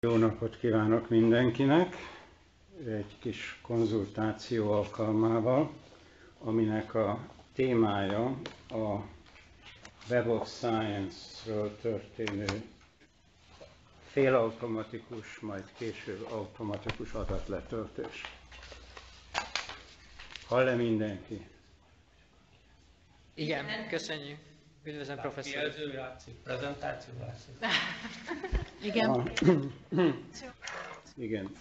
Jó napot kívánok mindenkinek! Egy kis konzultáció alkalmával, aminek a témája a Web of Science-ről történő félautomatikus, majd később automatikus adatletöltés. Hall-e mindenki? Igen, köszönjük. Üdvözlöm, professzor. Jelző játszik, prezentáció játszik. Igen. Igen.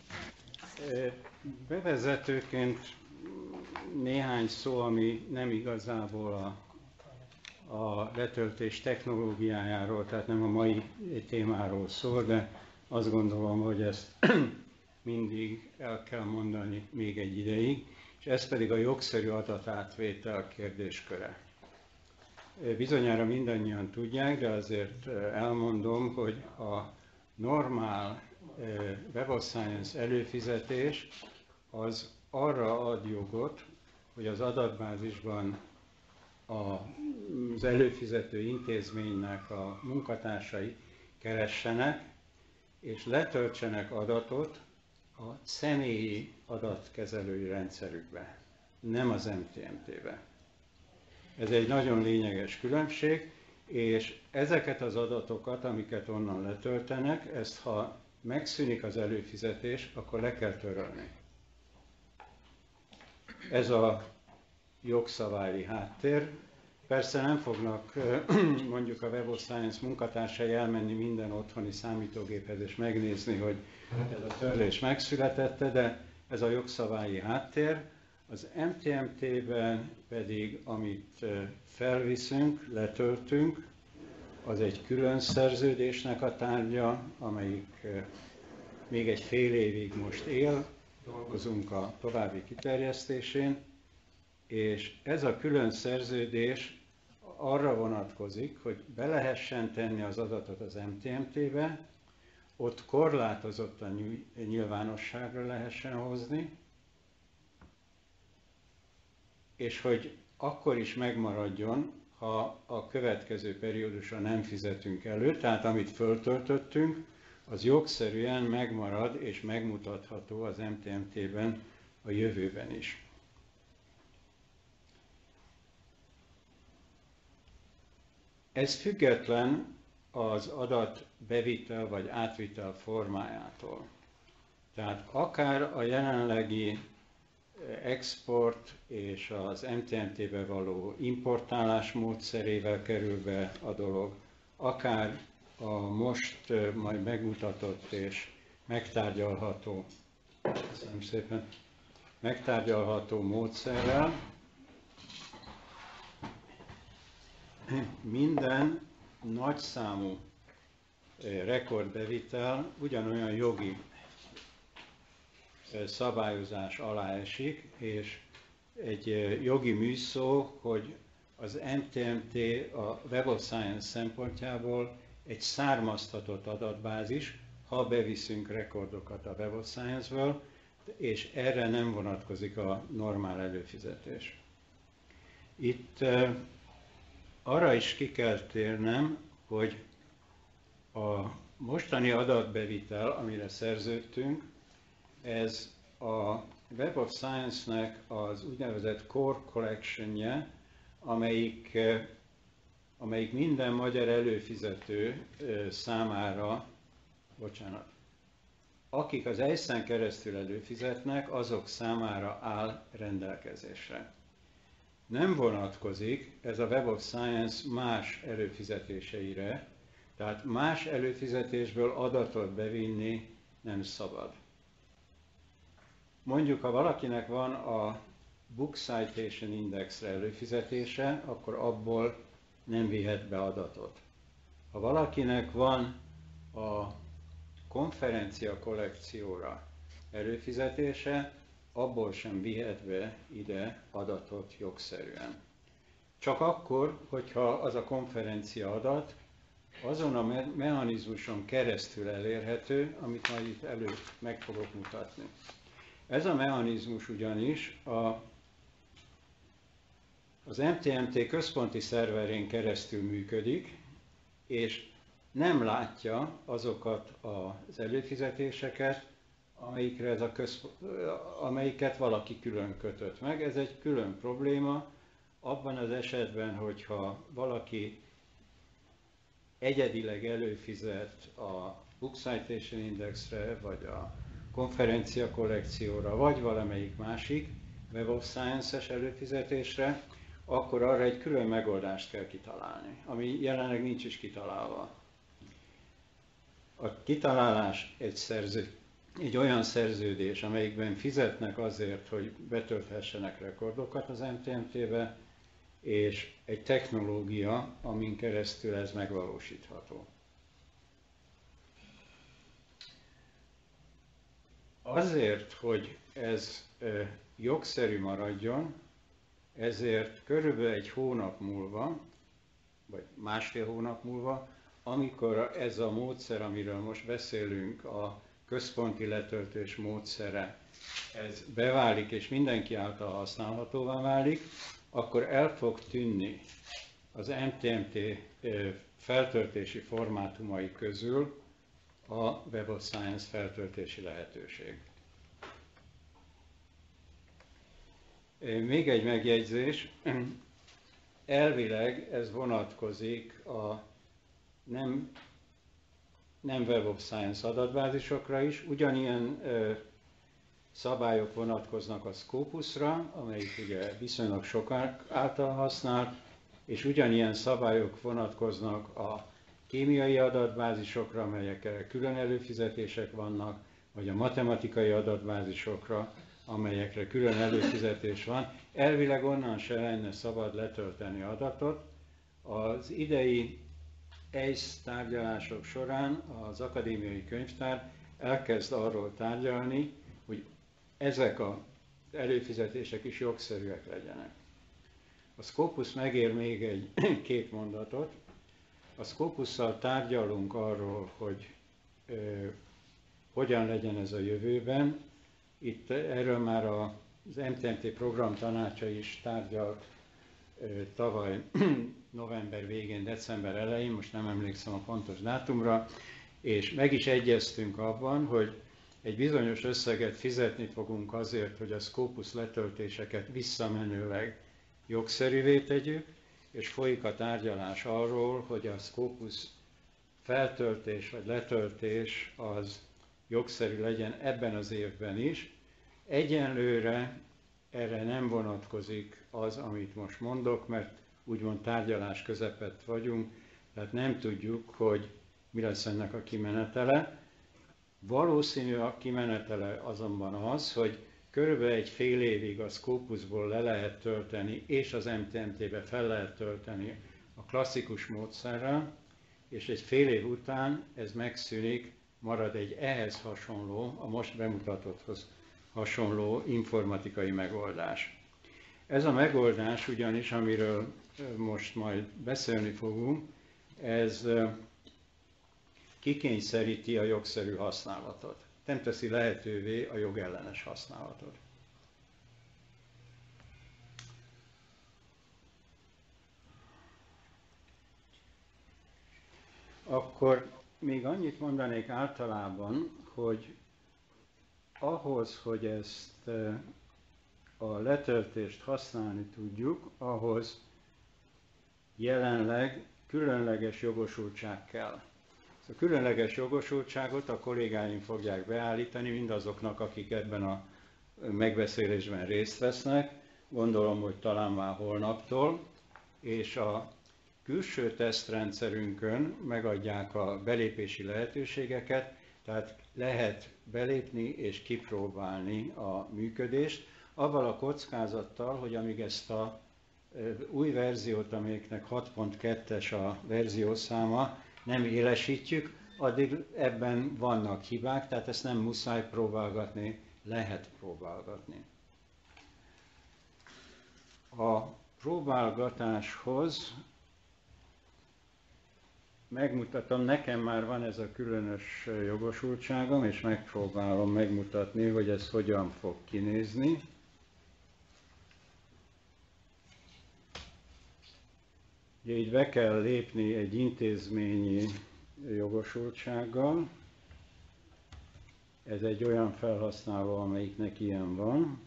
Bevezetőként néhány szó, ami nem igazából a letöltés technológiájáról, tehát nem a mai témáról szól, de azt gondolom, hogy ezt mindig el kell mondani még egy ideig, és ez pedig a jogszerű adatátvétel kérdésköre. Bizonyára mindannyian tudják, de azért elmondom, hogy a normál Web of Science előfizetés az arra ad jogot, hogy az adatbázisban az előfizető intézménynek a munkatársai keressenek és letöltsenek adatot a személyi adatkezelői rendszerükbe, nem az MTMT-be. Ez egy nagyon lényeges különbség, és ezeket az adatokat, amiket onnan letöltenek, ezt ha megszűnik az előfizetés, akkor le kell törölni. Ez a jogszabályi háttér. Persze nem fognak mondjuk a Web of Science munkatársai elmenni minden otthoni számítógéphez és megnézni, hogy ez a törlés megszületette, de ez a jogszabályi háttér. Az MTMT-ben pedig, amit felviszünk, letöltünk, az egy külön szerződésnek a tárgya, amelyik még egy fél évig most él, dolgozunk a további kiterjesztésén, és ez a külön szerződés arra vonatkozik, hogy be lehessen tenni az adatot az MTMT-be, ott korlátozottan nyilvánosságra lehessen hozni, és hogy akkor is megmaradjon, ha a következő periódusra nem fizetünk elő, tehát amit föltöltöttünk, az jogszerűen megmarad és megmutatható az MTMT-ben a jövőben is. Ez független az adat bevitel vagy átvitel formájától. Tehát akár a jelenlegi export és az MTMT-be való importálás módszerével kerül be a dolog, akár a most majd megmutatott és megtárgyalható, köszönöm szépen, megtárgyalható módszerrel, minden nagyszámú rekordbevitel ugyanolyan jogi szabályozás alá esik, és egy jogi műszó, hogy az MTMT a Web of Science szempontjából egy származtatott adatbázis, ha beviszünk rekordokat a Web of Science-ből, és erre nem vonatkozik a normál előfizetés. Itt arra is ki kell térnem, hogy a mostani adatbevitel, amire szerződtünk, ez a Web of Science-nek az úgynevezett Core Collection-je, amelyik minden magyar előfizető számára, akik az EISZ-en keresztül előfizetnek, azok számára áll rendelkezésre. Nem vonatkozik ez a Web of Science más előfizetéseire, tehát más előfizetésből adatot bevinni nem szabad. Mondjuk, ha valakinek van a Book Citation Indexre előfizetése, akkor abból nem vihet be adatot. Ha valakinek van a konferencia kollekcióra előfizetése, abból sem vihet be ide adatot jogszerűen. Csak akkor, hogyha az a konferencia adat azon a mechanizmuson keresztül elérhető, amit majd itt előtt meg fogok mutatni. Ez a mechanizmus ugyanis az MTMT központi szerverén keresztül működik, és nem látja azokat az előfizetéseket, amelyiket valaki külön kötött meg. Ez egy külön probléma. Abban az esetben, hogyha valaki egyedileg előfizet a Book Citation Indexre, vagy a konferencia kollekcióra, vagy valamelyik másik Web of Science-es előfizetésre, akkor arra egy külön megoldást kell kitalálni, ami jelenleg nincs is kitalálva. A kitalálás egy olyan szerződés, amelyikben fizetnek azért, hogy betölthessenek rekordokat az MTMT-be, és egy technológia, amin keresztül ez megvalósítható. Azért, hogy ez jogszerű maradjon, ezért körülbelül egy hónap múlva, vagy másfél hónap múlva, amikor ez a módszer, amiről most beszélünk, a központi letöltés módszere, ez beválik és mindenki által használhatóvá válik, akkor el fog tűnni az MTMT feltöltési formátumai közül a Web of Science feltöltési lehetőség. Még egy megjegyzés, elvileg ez vonatkozik a nem Web of Science adatbázisokra is, ugyanilyen szabályok vonatkoznak a Scopusra, amelyik ugye viszonylag sok által használt, és ugyanilyen szabályok vonatkoznak a kémiai adatbázisokra, amelyekre külön előfizetések vannak, vagy a matematikai adatbázisokra, amelyekre külön előfizetés van. Elvileg onnan se lenne szabad letölteni adatot. Az idei EISZ tárgyalások során az akadémiai könyvtár elkezd arról tárgyalni, hogy ezek az előfizetések is jogszerűek legyenek. A Scopus megér még két mondatot. A Scopusszal tárgyalunk arról, hogy hogyan legyen ez a jövőben. Itt erről már az MTMT program tanácsa is tárgyalt tavaly november végén, december elején, most nem emlékszem a pontos dátumra, és meg is egyeztünk abban, hogy egy bizonyos összeget fizetni fogunk azért, hogy a Scopus letöltéseket visszamenőleg jogszerűvé tegyük, és folyik a tárgyalás arról, hogy a Scopus feltöltés vagy letöltés az jogszerű legyen ebben az évben is. Egyenlőre erre nem vonatkozik az, amit most mondok, mert úgymond tárgyalás közepett vagyunk, tehát nem tudjuk, hogy mi lesz ennek a kimenetele. Valószínű a kimenetele azonban az, hogy körülbelül egy fél évig a Scopusból le lehet tölteni, és az MTMT-be fel lehet tölteni a klasszikus módszerrel, és egy fél év után ez megszűnik, marad egy ehhez hasonló, a most bemutatotthoz hasonló informatikai megoldás. Ez a megoldás ugyanis, amiről most majd beszélni fogunk, ez kikényszeríti a jogszerű használatot. Nem teszi lehetővé a jogellenes használatot. Akkor még annyit mondanék általában, hogy ahhoz, hogy ezt a letöltést használni tudjuk, ahhoz jelenleg különleges jogosultság kell. A különleges jogosultságot a kollégáim fogják beállítani mindazoknak, akik ebben a megbeszélésben részt vesznek, gondolom, hogy talán már holnaptól, és a külső tesztrendszerünkön megadják a belépési lehetőségeket, tehát lehet belépni és kipróbálni a működést, avval a kockázattal, hogy amíg ezt a új verziót, amelyiknek 6.2-es a verziószáma, nem élesítjük, addig ebben vannak hibák, tehát ezt nem muszáj próbálgatni, lehet próbálgatni. A próbálgatáshoz megmutatom, nekem már van ez a különös jogosultságom, és megpróbálom megmutatni, hogy ez hogyan fog kinézni. Ugye így be kell lépni egy intézményi jogosultsággal. Ez egy olyan felhasználó, amelyiknek ilyen van.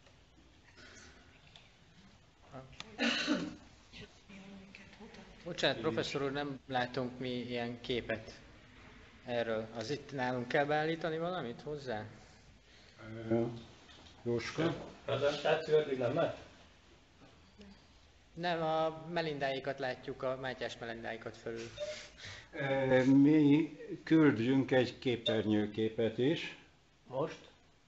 Bocsánat, professzor úr, nem látunk mi ilyen képet erről. Az itt nálunk kell beállítani valamit hozzá? Jóska? Prezentáció eddig nem ment? Nem, a melindáikat látjuk, a Mátyás melindáikat fölül. Mi küldjünk egy képernyőképet is. Most?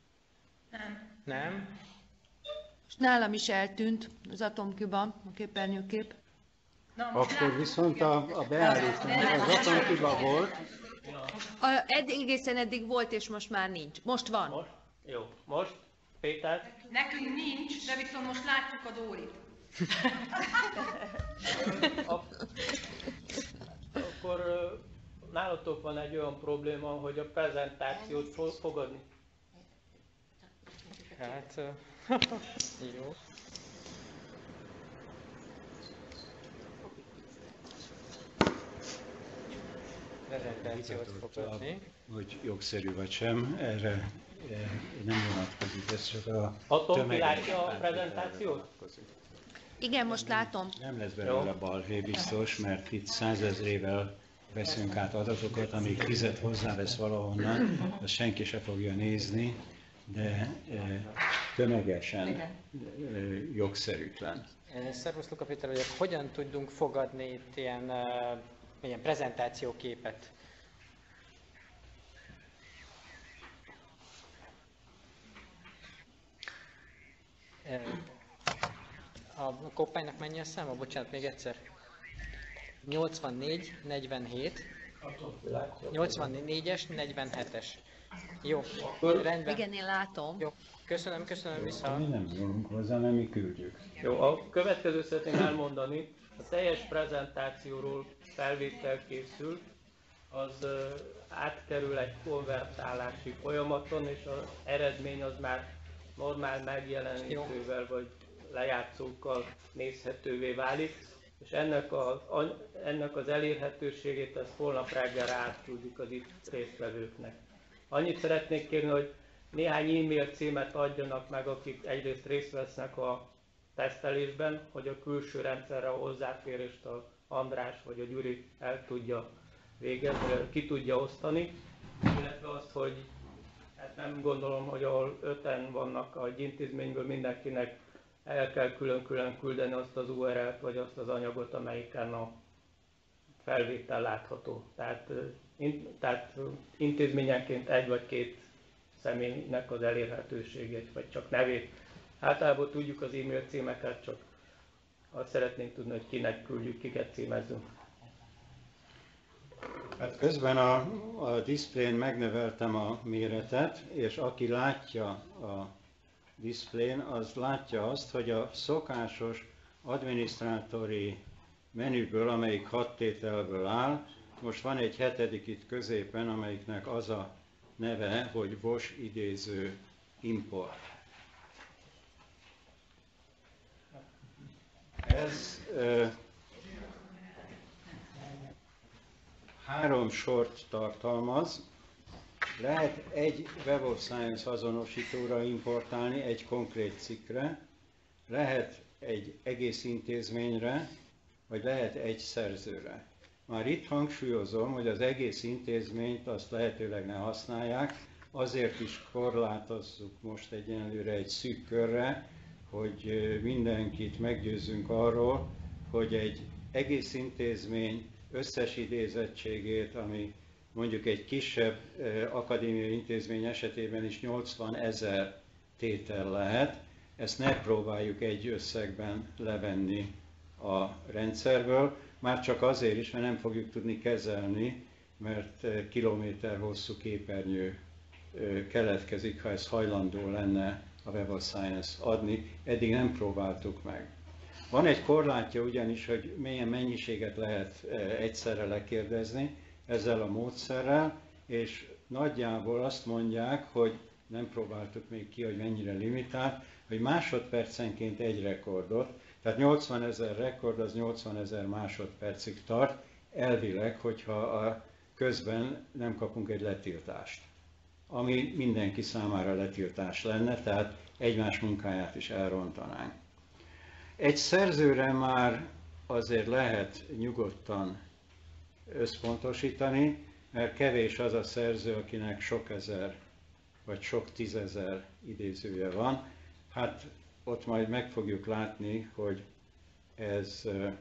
Nem? És nálam is eltűnt az Atomcuba a képernyőkép. Akkor viszont a beállítás az Atomcuba volt. Egészen eddig volt, és most már nincs. Most van. Most? Jó. Most? Péter? Nekünk nincs, de viszont most látjuk a Dórit. Akkor nálatok van egy olyan probléma, hogy a prezentációt fogadni. Hát, jó. Prezentációt fogadni. Hogy jogszerű vagy sem, erre nem vonatkozik, ez csak a Atom látja a prezentációt? Igen, most látom. Nem lesz belőle balhé biztos, mert itt 100 000-ével veszünk át adatokat, amíg 10-et hozzávesz valahonnan, azt senki se fogja nézni, de tömegesen jogszerűtlen. Szervusz Luka Péter vagyok. Hogyan tudunk fogadni itt ilyen prezentációképet? A koppánynak mennyi a száma? Bocsánat, még egyszer. 84, 47, 84-es, 47-es. Jó, rendben. Igen, én látom. Jó, köszönöm, vissza. Mi nem nyúlunk hozzá, nem mi küldjük. Jó, a következő szeretném elmondani, a teljes prezentációról felvétel készül, az átkerül egy konvertálási folyamaton, és az eredmény az már normál megjelenítővel vagy lejátszókkal nézhetővé válik, és ennek az elérhetőségét ezt holnap reggelre átküldik az itt résztvevőknek. Annyit szeretnék kérni, hogy néhány e-mail címet adjanak meg, akik egyrészt részt vesznek a tesztelésben, hogy a külső rendszerre a hozzáférést a András vagy a Gyuri el tudja végezni, ki tudja osztani, illetve azt, hogy hát nem gondolom, hogy ahol 5-en vannak egy intézményből, mindenkinek el kell külön-külön küldeni azt az URL-t vagy azt az anyagot, amelyiken a felvétel látható. Tehát intézményenként egy vagy két személynek az elérhetőségét, vagy csak nevét. Általában tudjuk az e-mail címeket, csak azt szeretnénk tudni, hogy kinek küldjük, kiket címezzünk. Hát közben a diszplén megneveltem a méretet, és aki látja a diszplén, az látja azt, hogy a szokásos adminisztrátori menüből, amelyik 6 tételből áll, most van egy 7. itt középen, amelyiknek az a neve, hogy VOS idéző import. Ez 3 sort tartalmaz. Lehet egy Web of Science azonosítóra importálni, egy konkrét cikkre, lehet egy egész intézményre, vagy lehet egy szerzőre. Már itt hangsúlyozom, hogy az egész intézményt azt lehetőleg ne használják, azért is korlátozzuk most egyenlőre egy szűk körre, hogy mindenkit meggyőzzünk arról, hogy egy egész intézmény összes idézettségét, ami mondjuk egy kisebb akadémiai intézmény esetében is 80 000 tétel lehet, ezt ne próbáljuk egy összegben levenni a rendszerből, már csak azért is, mert nem fogjuk tudni kezelni, mert kilométer hosszú képernyő keletkezik, ha ez hajlandó lenne a Web of Science adni. Eddig nem próbáltuk meg. Van egy korlátja ugyanis, hogy milyen mennyiséget lehet egyszerre lekérdezni ezzel a módszerrel, és nagyjából azt mondják, hogy nem próbáltuk még ki, hogy mennyire limitált, hogy másodpercenként egy rekordot, tehát 80 000 rekord az 80 000 másodpercig tart, elvileg, hogyha a közben nem kapunk egy letiltást, ami mindenki számára letiltás lenne, tehát egymás munkáját is elrontanánk. Egy szerzőre már azért lehet nyugodtan összpontosítani, mert kevés az a szerző, akinek sok ezer vagy sok tízezer idézője van. Hát ott majd meg fogjuk látni, hogy ez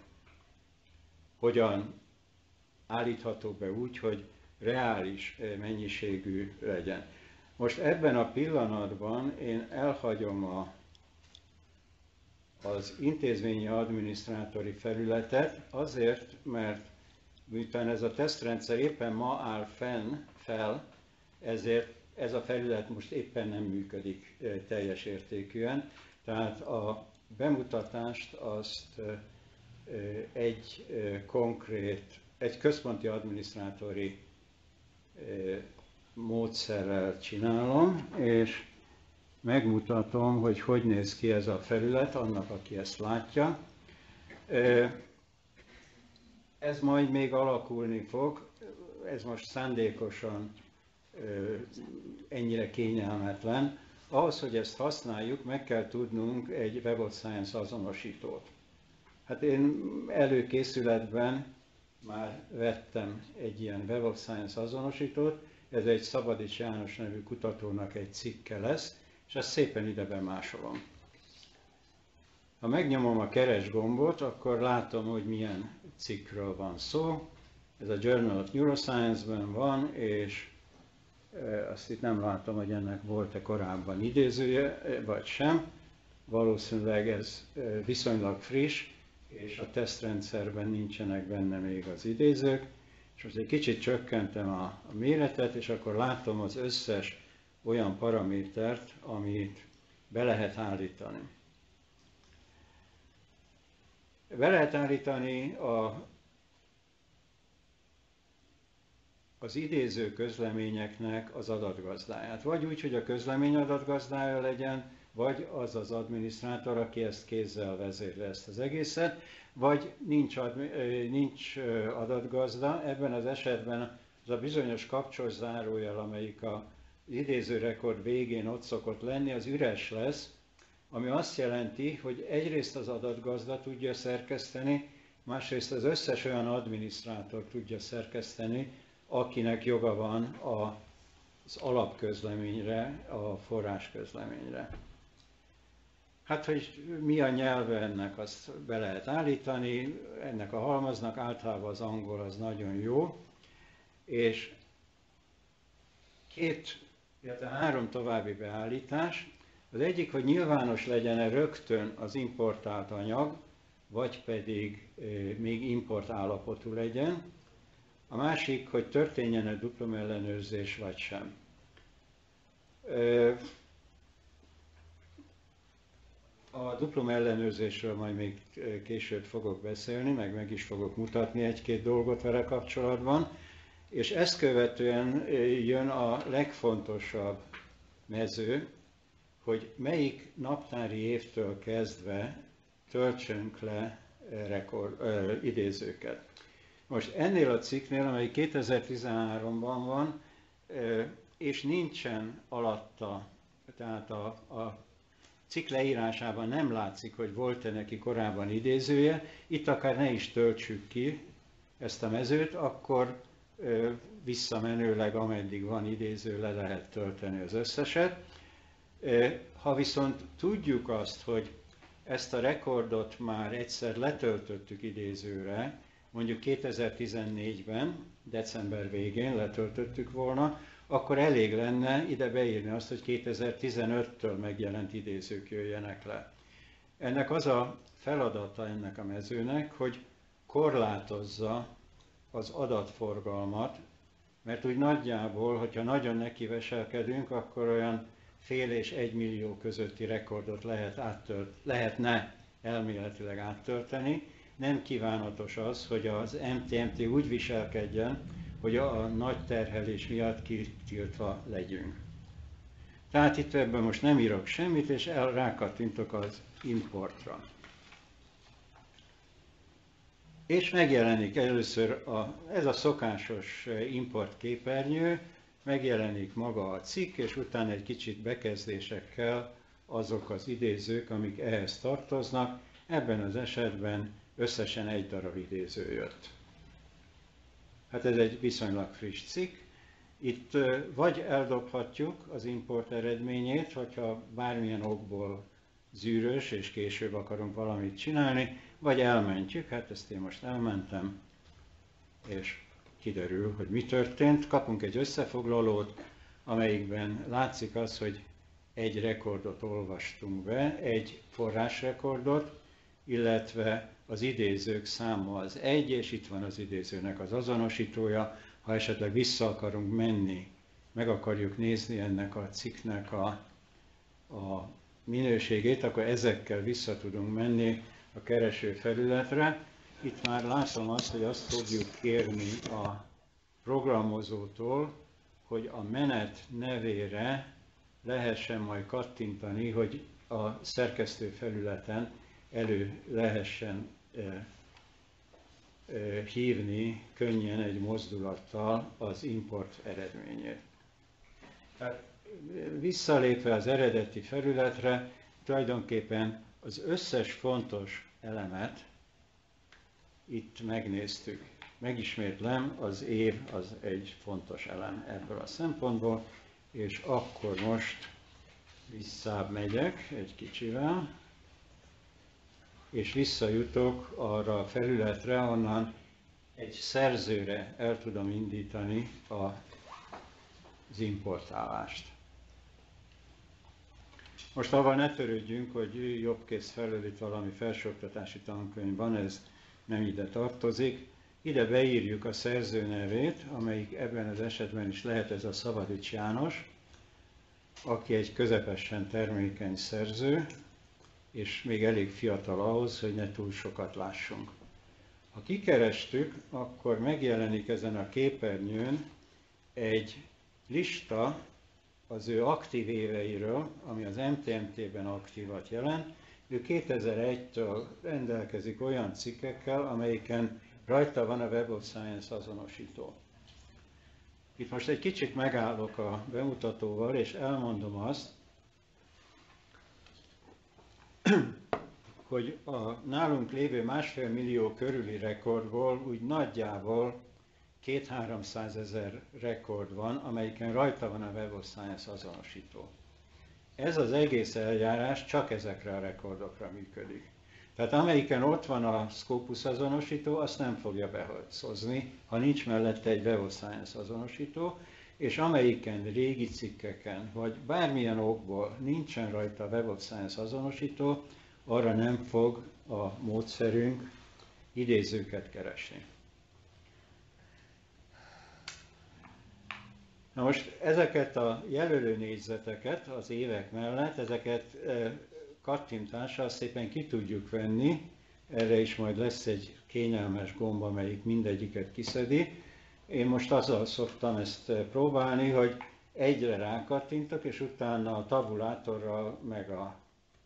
hogyan állítható be úgy, hogy reális mennyiségű legyen. Most ebben a pillanatban én elhagyom az intézményi adminisztrátori felületet azért, mert miután ez a tesztrendszer éppen ma áll fel, ezért ez a felület most éppen nem működik teljes értékűen. Tehát a bemutatást azt egy központi adminisztrátori módszerrel csinálom, és megmutatom, hogy hogy néz ki ez a felület annak, aki ezt látja. Ez majd még alakulni fog, ez most szándékosan ennyire kényelmetlen. Ahhoz, hogy ezt használjuk, meg kell tudnunk egy Web of Science azonosítót. Hát én előkészületben már vettem egy ilyen Web of Science azonosítót, ez egy Szabadics János nevű kutatónak egy cikke lesz, és ezt szépen ide bemásolom. Ha megnyomom a keres gombot, akkor látom, hogy milyen cikkről van szó. Ez a Journal of Neuroscience-ben van, és azt itt nem látom, hogy ennek volt-e korábban idézője, vagy sem. Valószínűleg ez viszonylag friss, és a tesztrendszerben nincsenek benne még az idézők. És most egy kicsit csökkentem a méretet, és akkor látom az összes olyan paramétert, amit be lehet állítani. Be lehet állítani az idéző közleményeknek az adatgazdáját. Vagy úgy, hogy a közlemény adatgazdája legyen, vagy az az adminisztrátor, aki ezt kézzel vezérli ezt az egészet, vagy nincs adatgazda. Ebben az esetben az a bizonyos kapcsos zárójel, amelyik az idéző rekord végén ott szokott lenni, az üres lesz, ami azt jelenti, hogy egyrészt az adatgazda tudja szerkeszteni, másrészt az összes olyan adminisztrátor tudja szerkeszteni, akinek joga van az alapközleményre, a forrásközleményre. Hát, hogy mi a nyelve ennek, azt be lehet állítani, ennek a halmaznak általában az angol az nagyon jó, és három további beállítás. Az egyik, hogy nyilvános legyen-e rögtön az importált anyag, vagy pedig még import állapotú legyen. A másik, hogy történjen-e duplomellenőrzés, vagy sem. A duplomellenőrzésről majd még később fogok beszélni, meg is fogok mutatni egy-két dolgot vele kapcsolatban. És ezt követően jön a legfontosabb mező, hogy melyik naptári évtől kezdve töltsünk le idézőket. Most ennél a cikknél, amely 2013-ban van, és nincsen alatta, tehát a cikk leírásában nem látszik, hogy volt-e neki korábban idézője, itt akár ne is töltsük ki ezt a mezőt, akkor visszamenőleg, ameddig van idéző, le lehet tölteni az összeset. Ha viszont tudjuk azt, hogy ezt a rekordot már egyszer letöltöttük idézőre, mondjuk 2014-ben, december végén letöltöttük volna, akkor elég lenne ide beírni azt, hogy 2015-től megjelent idézők jöjjenek le. Ennek az a feladata ennek a mezőnek, hogy korlátozza az adatforgalmat, mert úgy nagyjából, hogyha nagyon nekiveselkedünk, akkor olyan fél és 1 millió közötti rekordot lehetne elméletileg áttölteni. Nem kívánatos az, hogy az MTMT úgy viselkedjen, hogy a nagy terhelés miatt kitiltva legyünk. Tehát itt ebben most nem írok semmit, és rákattintok az importra. És megjelenik először ez a szokásos import képernyő, megjelenik maga a cikk, és utána egy kicsit bekezdésekkel azok az idézők, amik ehhez tartoznak. Ebben az esetben összesen egy darab idéző jött. Hát ez egy viszonylag friss cikk. Itt vagy eldobhatjuk az import eredményét, hogyha bármilyen okból zűrös, és később akarunk valamit csinálni, vagy elmentjük, hát ezt én most elmentem, és kiderül, hogy mi történt. Kapunk egy összefoglalót, amelyikben látszik az, hogy egy rekordot olvastunk be, egy forrásrekordot, illetve az idézők száma az 1, és itt van az idézőnek az azonosítója. Ha esetleg vissza akarunk menni, meg akarjuk nézni ennek a cikknek a minőségét, akkor ezekkel vissza tudunk menni a kereső felületre. Itt már látom azt, hogy azt fogjuk kérni a programozótól, hogy a menet nevére lehessen majd kattintani, hogy a szerkesztő felületen elő lehessen hívni könnyen egy mozdulattal az import eredményét. Tehát visszalépve az eredeti felületre, tulajdonképpen az összes fontos elemet itt megnéztük. Megismétlem, az év az egy fontos elem ebből a szempontból, és akkor most visszább megyek egy kicsivel, és visszajutok arra a felületre, onnan egy szerzőre el tudom indítani az importálást. Most avval ne törődjünk, hogy jobbkész felől itt valami felsőoktatási tankönyv van, ez nem ide tartozik. Ide beírjuk a szerző nevét, amelyik ebben az esetben is lehet ez a Szabadics János, aki egy közepesen termékeny szerző, és még elég fiatal ahhoz, hogy ne túl sokat lássunk. Ha kikerestük, akkor megjelenik ezen a képernyőn egy lista az ő aktív éveiről, ami az MTMT-ben aktívat jelent. Ő 2001-től rendelkezik olyan cikkekkel, amelyiken rajta van a Web of Science azonosító. Itt most egy kicsit megállok a bemutatóval, és elmondom azt, hogy a nálunk lévő 1,5 millió körüli rekordból úgy nagyjából 200-300 ezer rekord van, amelyiken rajta van a Web of Science azonosító. Ez az egész eljárás csak ezekre a rekordokra működik. Tehát amelyiken ott van a Scopus azonosító, azt nem fogja behozni, ha nincs mellette egy Web of Science azonosító, és amelyiken régi cikkeken, vagy bármilyen okból nincsen rajta a Web of Science azonosító, arra nem fog a módszerünk idézőket keresni. Na most ezeket a jelölő négyzeteket az évek mellett, ezeket kattintással szépen ki tudjuk venni, erre is majd lesz egy kényelmes gomb, amelyik mindegyiket kiszedi. Én most azzal szoktam ezt próbálni, hogy egyre rákattintok, és utána a tabulátorral meg a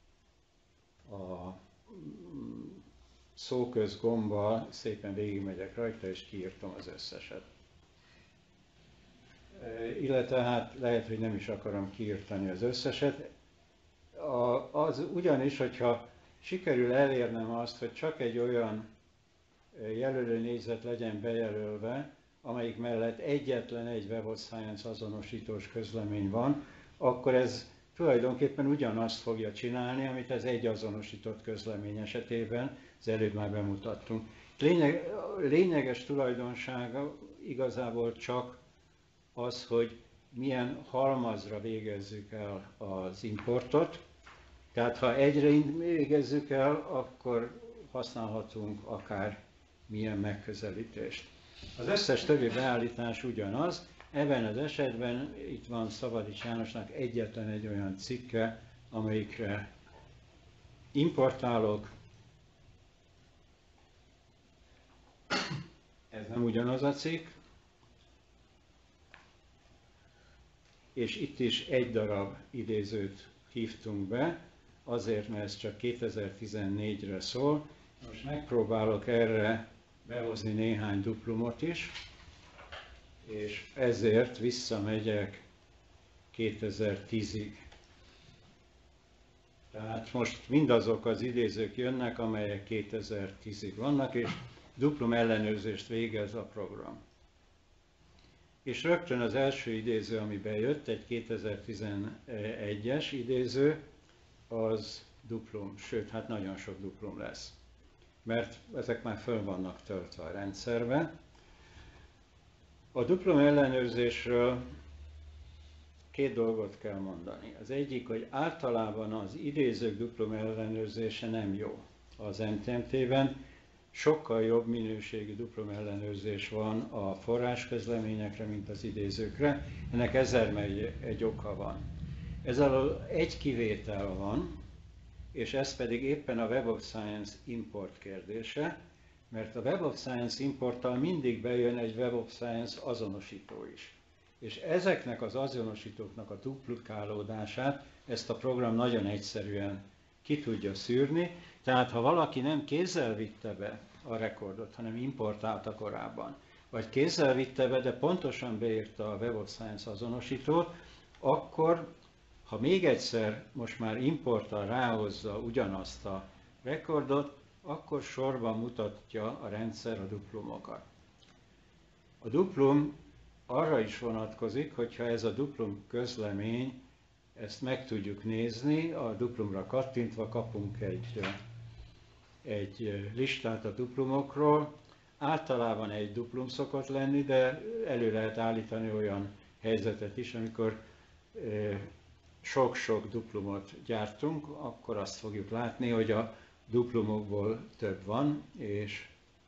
szóközgombbal szépen végigmegyek rajta, és kiírtom az összeset. Illetve hát lehet, hogy nem is akarom kiírtani az összeset. Az ugyanis, hogyha sikerül elérnem azt, hogy csak egy olyan jelölő négyzet legyen bejelölve, amelyik mellett egyetlen egy Web of Science azonosítós közlemény van, akkor ez tulajdonképpen ugyanazt fogja csinálni, amit az egy azonosított közlemény esetében, az előbb már bemutattunk. Lényeges tulajdonsága igazából csak az, hogy milyen halmazra végezzük el az importot. Tehát ha egyre végezzük el, akkor használhatunk akár milyen megközelítést. Az összes többi beállítás ugyanaz. Ebben az esetben itt van Szabadics Jánosnak egyetlen egy olyan cikke, amelyikre importálok. Ez nem ugyanaz a cikk. És itt is egy darab idézőt hívtunk be, azért, mert ez csak 2014-re szól. Most megpróbálok erre behozni néhány duplumot is, és ezért visszamegyek 2010-ig. Tehát most mindazok az idézők jönnek, amelyek 2010-ig vannak, és duplum ellenőrzést végez a program. És rögtön az első idéző, ami bejött, egy 2011-es idéző, az duplum, sőt, hát nagyon sok duplum lesz, mert ezek már föl vannak töltve a rendszerbe. A duplum ellenőrzésről két dolgot kell mondani. Az egyik, hogy általában az idézők duplum ellenőrzése nem jó. Az NTMT-ben sokkal jobb minőségű duplum ellenőrzés van a forrásközleményekre, mint az idézőkre. Ennek egy oka van. Ez alól egy kivétel van, és ez pedig éppen a Web of Science import kérdése, mert a Web of Science importtal mindig bejön egy Web of Science azonosító is. És ezeknek az azonosítóknak a duplikálódását ezt a program nagyon egyszerűen ki tudja szűrni. Tehát ha valaki nem kézzel vitte be a rekordot, hanem importálta korábban, vagy kézzel vitte be, de pontosan beírta a Web of Science azonosítót, akkor, ha még egyszer most már importtal ráhozza ugyanazt a rekordot, akkor sorban mutatja a rendszer a duplumokat. A duplum arra is vonatkozik, hogyha ez a duplum közlemény, ezt meg tudjuk nézni, a duplumra kattintva kapunk egy listát a duplumokról. Általában egy duplum szokott lenni, de elő lehet állítani olyan helyzetet is, amikor sok-sok duplumot gyártunk, akkor azt fogjuk látni, hogy a duplumokból több van, és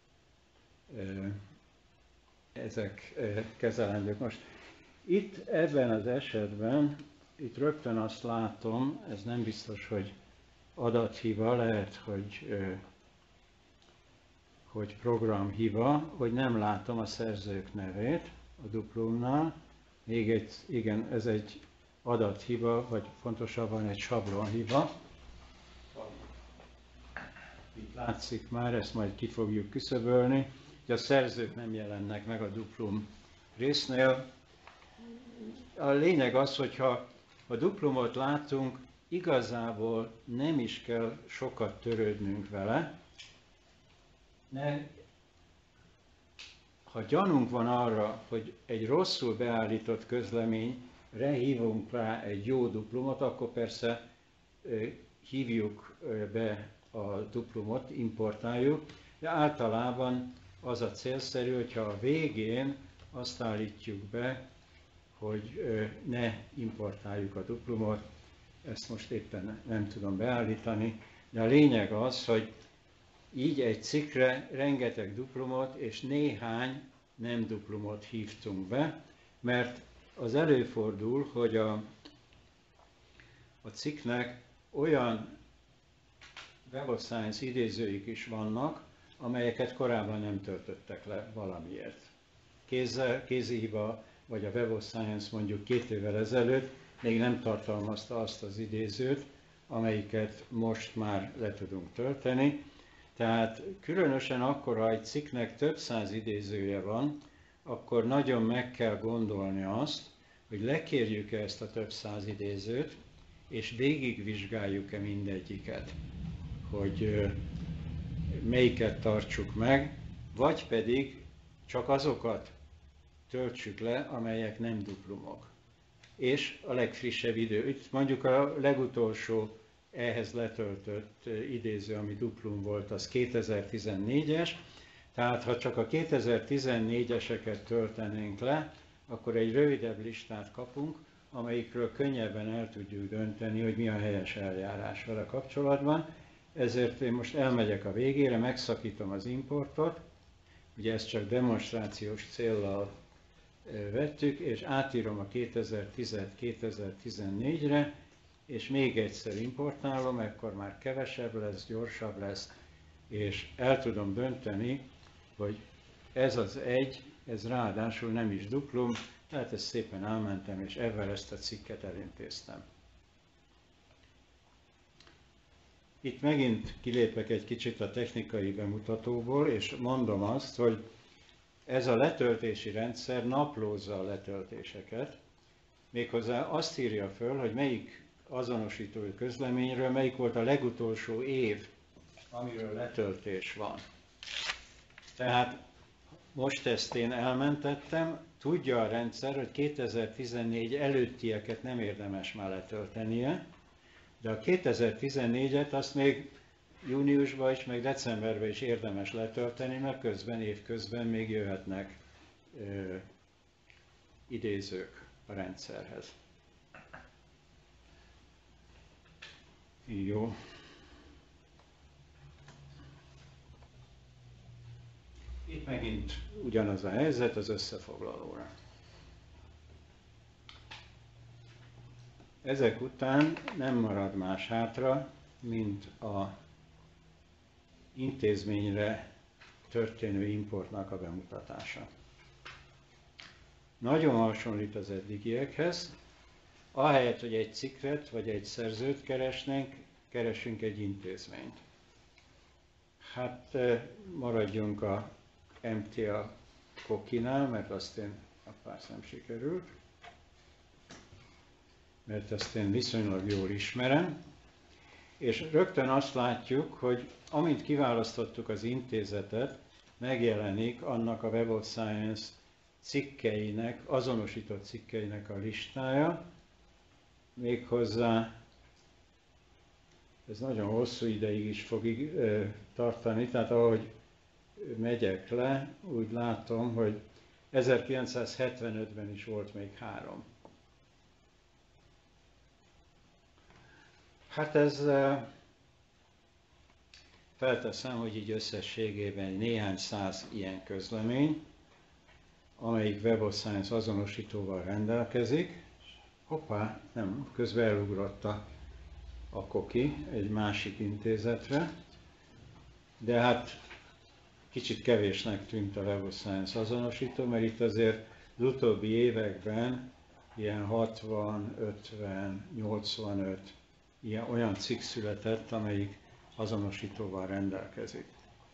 ezek kezelendők. Most itt ebben az esetben, itt rögtön azt látom, ez nem biztos, hogy adathiba, lehet, hogy programhiba, hogy nem látom a szerzők nevét a duplumnál. Igen, ez egy adathiba, vagy pontosabban egy sablonhiba. Itt látszik már, ezt majd ki fogjuk küszöbölni, hogy a szerzők nem jelennek meg a duplum résznél. A lényeg az, hogyha a duplumot látunk, igazából nem is kell sokat törődnünk vele. Ha gyanunk van arra, hogy egy rosszul beállított közleményre hívunk rá egy jó duplumot, akkor persze hívjuk be a duplumot, importáljuk, de általában az a célszerű, hogyha a végén azt állítjuk be, hogy ne importáljuk a duplumot, ezt most éppen nem tudom beállítani, de a lényeg az, hogy így egy cikkre rengeteg duplumot és néhány nem duplumot hívtunk be, mert az előfordul, hogy a cikknek olyan Web of Science idézőik is vannak, amelyeket korábban nem töltöttek le valamiért. Kézi hiba, vagy a Web of Science mondjuk 2 évvel ezelőtt még nem tartalmazta azt az idézőt, amelyiket most már le tudunk tölteni. Tehát különösen akkor, ha egy cikknek több száz idézője van, akkor nagyon meg kell gondolni azt, hogy lekérjük-e ezt a több száz idézőt, és végigvizsgáljuk-e mindegyiket, hogy melyiket tartsuk meg, vagy pedig csak azokat töltsük le, amelyek nem duplumok. És a legfrissebb idő, itt mondjuk a legutolsó ehhez letöltött idéző, ami duplum volt, az 2014-es, tehát ha csak a 2014-eseket töltenénk le, akkor egy rövidebb listát kapunk, amelyikről könnyebben el tudjuk dönteni, hogy mi a helyes eljárás vele kapcsolatban. Ezért én most elmegyek a végére, megszakítom az importot, ugye ezt csak demonstrációs céllal vettük, és átírom a 2010-et 2014-re, és még egyszer importálom, ekkor már kevesebb lesz, gyorsabb lesz, és el tudom dönteni, hogy ez az egy, ez ráadásul nem is duplum, tehát ezt szépen elmentem, és ezzel ezt a cikket elintéztem. itt megint kilépek egy kicsit a technikai bemutatóból, és mondom azt, hogy ez a letöltési rendszer naplózza a letöltéseket, méghozzá azt írja föl, hogy melyik azonosítói közleményről melyik volt a legutolsó év, amiről letöltés van. Tehát most ezt én elmentettem, tudja a rendszer, hogy 2014 előttieket nem érdemes már letöltenie, de a 2014-et azt még júniusban is, meg decemberben is érdemes letölteni, mert közben, évközben még jöhetnek idézők a rendszerhez. Jó. Itt megint ugyanaz a helyzet az összefoglalóra. Ezek után nem marad más hátra, mint a intézményre történő importnak a bemutatása. Nagyon hasonlít az eddigiekhez. Ahelyett, hogy egy cikket vagy egy szerzőt keresnénk, keresünk egy intézményt. Hát maradjunk a MTA Kokinál, mert azt én persze nem sikerült, mert ezt én viszonylag jól ismerem, és rögtön azt látjuk, hogy amint kiválasztottuk az intézetet, megjelenik annak a Web of Science cikkeinek, azonosított cikkeinek a listája, méghozzá ez nagyon hosszú ideig is fog tartani, tehát ahogy megyek le, úgy látom, hogy 1975-ben is volt még 3. Hát ez felteszem, hogy így összességében néhány száz ilyen közlemény, amelyik Web of Science azonosítóval rendelkezik. Hoppá, nem, közben elugrott a koki egy másik intézetre, de hát kicsit kevésnek tűnt a Web of Science azonosító, mert itt azért az utóbbi években ilyen 60, 50, 85 olyan cikk született, amelyik azonosítóval rendelkezik.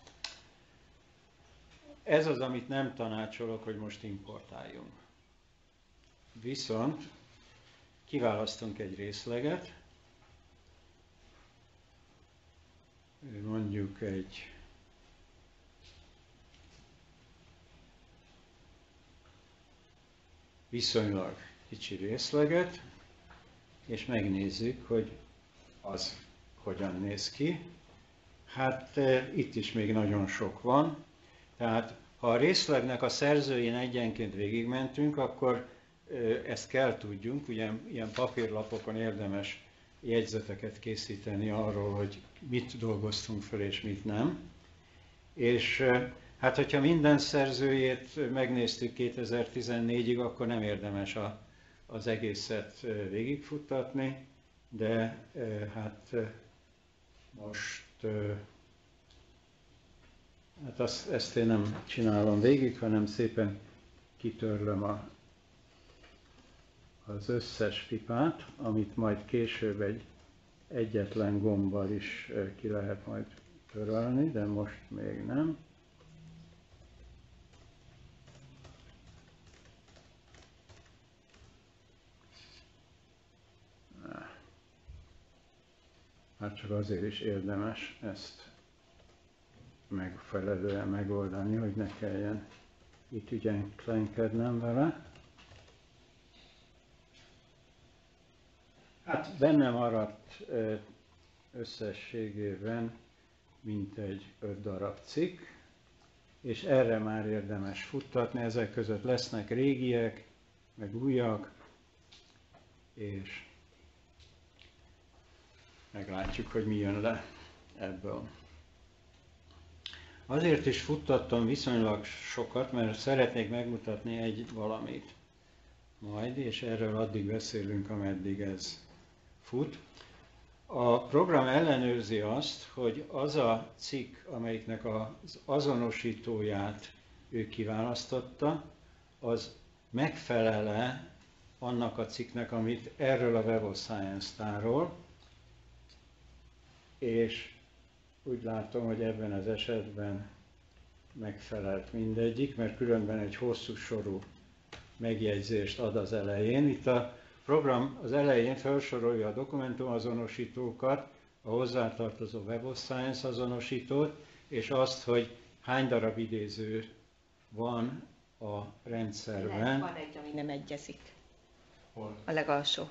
Ez az, amit nem tanácsolok, hogy most importáljunk. Viszont kiválasztunk egy részleget, mondjuk egy viszonylag kicsi részleget, és megnézzük, hogy az hogyan néz ki. Hát itt is még nagyon sok van, tehát ha a részlegnek a szerzőjén egyenként végigmentünk, akkor ezt kell tudjunk, ugye ilyen papírlapokon érdemes jegyzeteket készíteni arról, hogy mit dolgoztunk föl és mit nem. És hát, hogyha minden szerzőjét megnéztük 2014-ig, akkor nem érdemes az egészet végigfuttatni, de hát most hát ezt én nem csinálom végig, hanem szépen kitörlöm az összes pipát, amit majd később egyetlen gombbal is ki lehet majd törölni, de most még nem. Hát csak azért is érdemes ezt megfelelően megoldani, hogy ne kelljen itt ügyenklenkednem vele. Hát benne maradt összességében mintegy 5 darab cikk, és erre már érdemes futtatni, ezek között lesznek régiek, meg újak, és meglátjuk, hogy mi jön le ebből. Azért is futtattam viszonylag sokat, mert szeretnék megmutatni egy valamit majd, és erről addig beszélünk, ameddig ez fut. A program ellenőrzi azt, hogy az a cikk, amelyiknek az azonosítóját ő kiválasztotta, az megfelele annak a cikknek, amit erről a Web of Science tárol, és úgy látom, hogy ebben az esetben megfelelt mindegyik, mert különben egy hosszú sorú megjegyzést ad az elején. Itt a program az elején felsorolja a dokumentumazonosítókat, a hozzátartozó Web of Science azonosítót, és azt, hogy hány darab idéző van a rendszerben. Van egy, ami nem egyezik. Hol? A legalsó.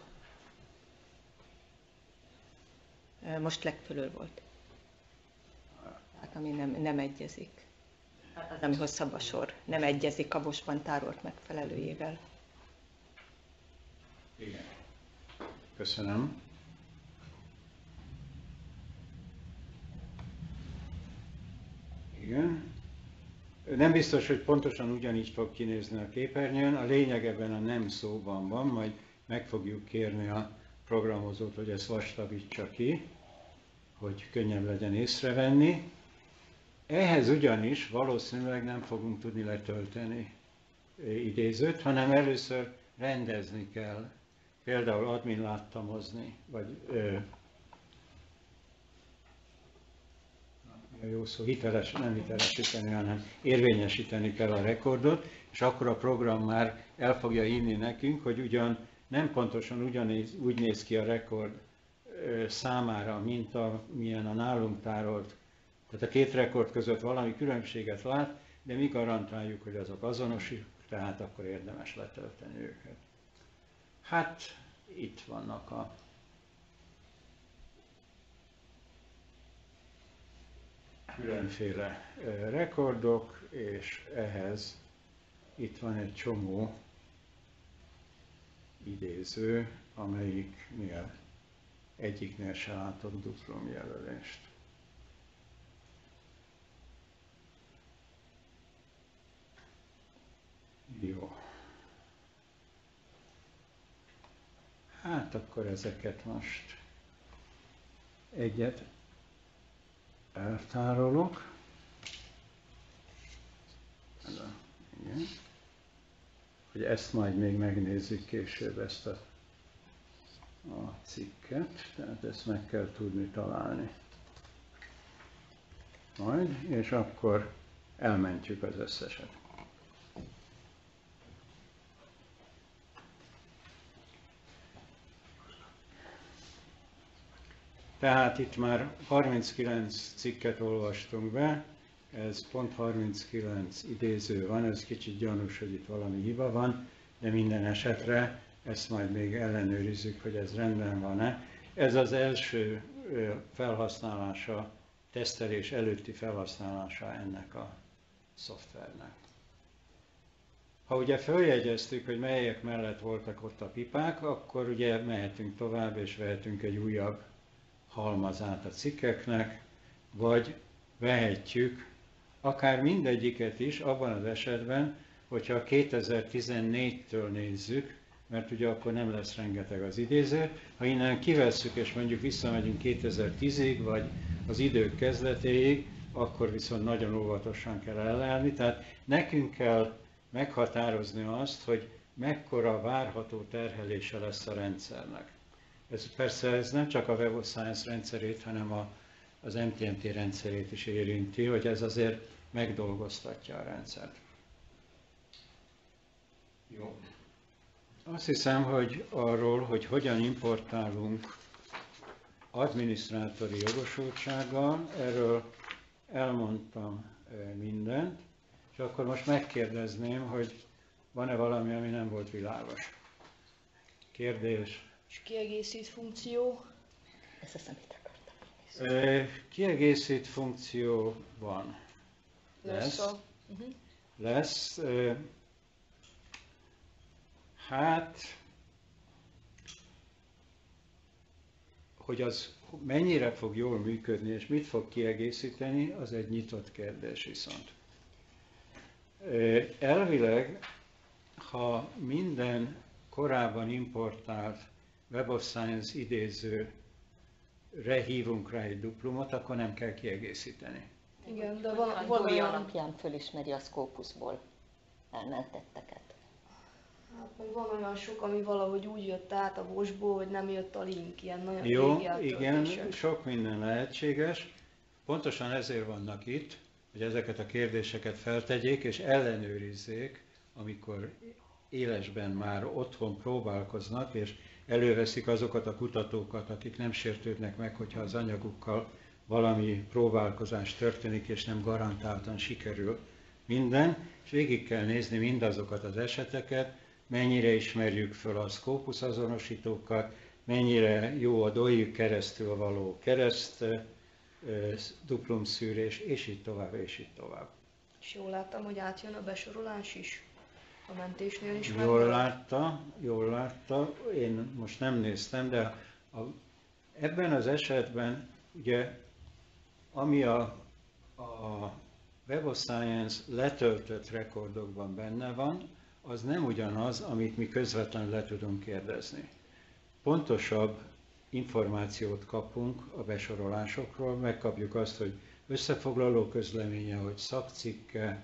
Most legfölül volt. Hát ami nem egyezik. Az, ami hosszabb a sor. Nem egyezik a Bosban tárolt megfelelőjével. Igen. Köszönöm. Igen. Nem biztos, hogy pontosan ugyanígy fog kinézni a képernyőn. A lényeg ebben a nem szóban van, majd meg fogjuk kérni a programozót, hogy ezt vastagítsa ki, hogy könnyebb legyen észrevenni. Ehhez ugyanis valószínűleg nem fogunk tudni letölteni idézőt, hanem először rendezni kell, például admin láttamozni, vagy jó szó, nem hitelesíteni, hanem érvényesíteni kell a rekordot, és akkor a program már el fogja hinni nekünk, hogy ugyan nem pontosan úgy néz ki a rekord számára, mint milyen a nálunk tárolt. Tehát a két rekord között valami különbséget lát, de mi garantáljuk, hogy azok azonosak, tehát akkor érdemes letölteni őket. Hát itt vannak a különféle rekordok, és ehhez itt van egy csomó idéző, amelyiknél egyiknél se látok diplomjelölést. Jó. Hát akkor ezeket most egyet eltárolok. Igen. Hogy ezt majd még megnézzük később, ezt a cikket, tehát ezt meg kell tudni találni. Majd, és akkor elmentjük az összeset. Tehát itt már 39 cikket olvastunk be, ez pont 39 idéző van, ez kicsit gyanús, hogy itt valami hiba van, de minden esetre ezt majd még ellenőrizzük, hogy ez rendben van-e. Ez az első felhasználása, tesztelés előtti felhasználása ennek a szoftvernek. Ha ugye feljegyeztük, hogy melyek mellett voltak ott a pipák, akkor ugye mehetünk tovább és vehetünk egy újabb halmazát a cikkeknek, vagy vehetjük akár mindegyiket is abban az esetben, hogyha 2014-től nézzük, mert ugye akkor nem lesz rengeteg az idéző. Ha innen kivesszük és mondjuk visszamegyünk 2010-ig, vagy az idők kezdetéig, akkor viszont nagyon óvatosan kell eljárni. Tehát nekünk kell meghatározni azt, hogy mekkora várható terhelése lesz a rendszernek. Ez nem csak a Web of Science rendszerét, hanem az MTMT rendszerét is érinti, hogy ez azért megdolgoztatja a rendszert. Jó. Azt hiszem, hogy arról, hogy hogyan importálunk adminisztrátori jogosultsággal, erről elmondtam mindent, és akkor most megkérdezném, hogy van-e valami, ami nem volt világos. Kérdés? És kiegészít funkció? Ez az, amit akartam. Kiegészít funkció van. Lesz. Hát, hogy az mennyire fog jól működni, és mit fog kiegészíteni, az egy nyitott kérdés viszont. Elvileg, ha minden korábban importált Web of Science idézőre hívunk rá egy duplumot, akkor nem kell kiegészíteni. Igen, de van olyan alapján fölismeri a Scopusból elmentetteket. Hát meg van olyan sok, ami valahogy úgy jött át a Vosból, hogy nem jött a link, ilyen nagyon Jó, régi igen, eltöltések. sok minden lehetséges. Pontosan ezért vannak itt, hogy ezeket a kérdéseket feltegyék és ellenőrizzék, amikor élesben már otthon próbálkoznak, és előveszik azokat a kutatókat, akik nem sértődnek meg, hogyha az anyagukkal valami próbálkozás történik, és nem garantáltan sikerül minden, és végig kell nézni mindazokat az eseteket, mennyire ismerjük föl a Scopus azonosítókat, mennyire jó a dojjuk keresztül való kereszt, duplumszűrés, és így tovább, és így tovább. És jól láttam, hogy átjön a besorolás is? A mentésnél is Jól látta, én most nem néztem, de ebben az esetben, ugye, ami a Web of Science letöltött rekordokban benne van, az nem ugyanaz, amit mi közvetlenül le tudunk kérdezni. Pontosabb információt kapunk a besorolásokról, megkapjuk azt, hogy összefoglaló közleménye, hogy szakcikke,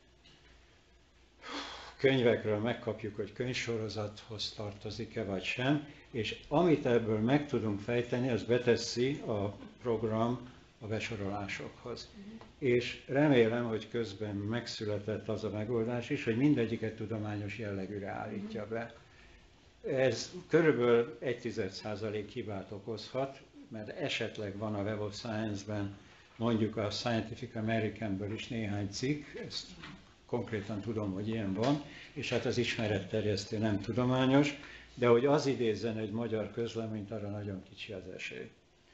könyvekről megkapjuk, hogy könyvsorozathoz tartozik-e vagy sem, és amit ebből meg tudunk fejteni, az beteszi a program a besorolásokhoz. És remélem, hogy közben megszületett az a megoldás is, hogy mindegyiket tudományos jellegűre állítja be. Ez körülbelül 0,1% hibát okozhat, mert esetleg van a Web of Science-ben, mondjuk a Scientific Americanből is néhány cikk, ezt konkrétan tudom, hogy ilyen van, és hát az ismeretterjesztő nem tudományos, de hogy az idézzen egy magyar közleményt, arra nagyon kicsi az esély.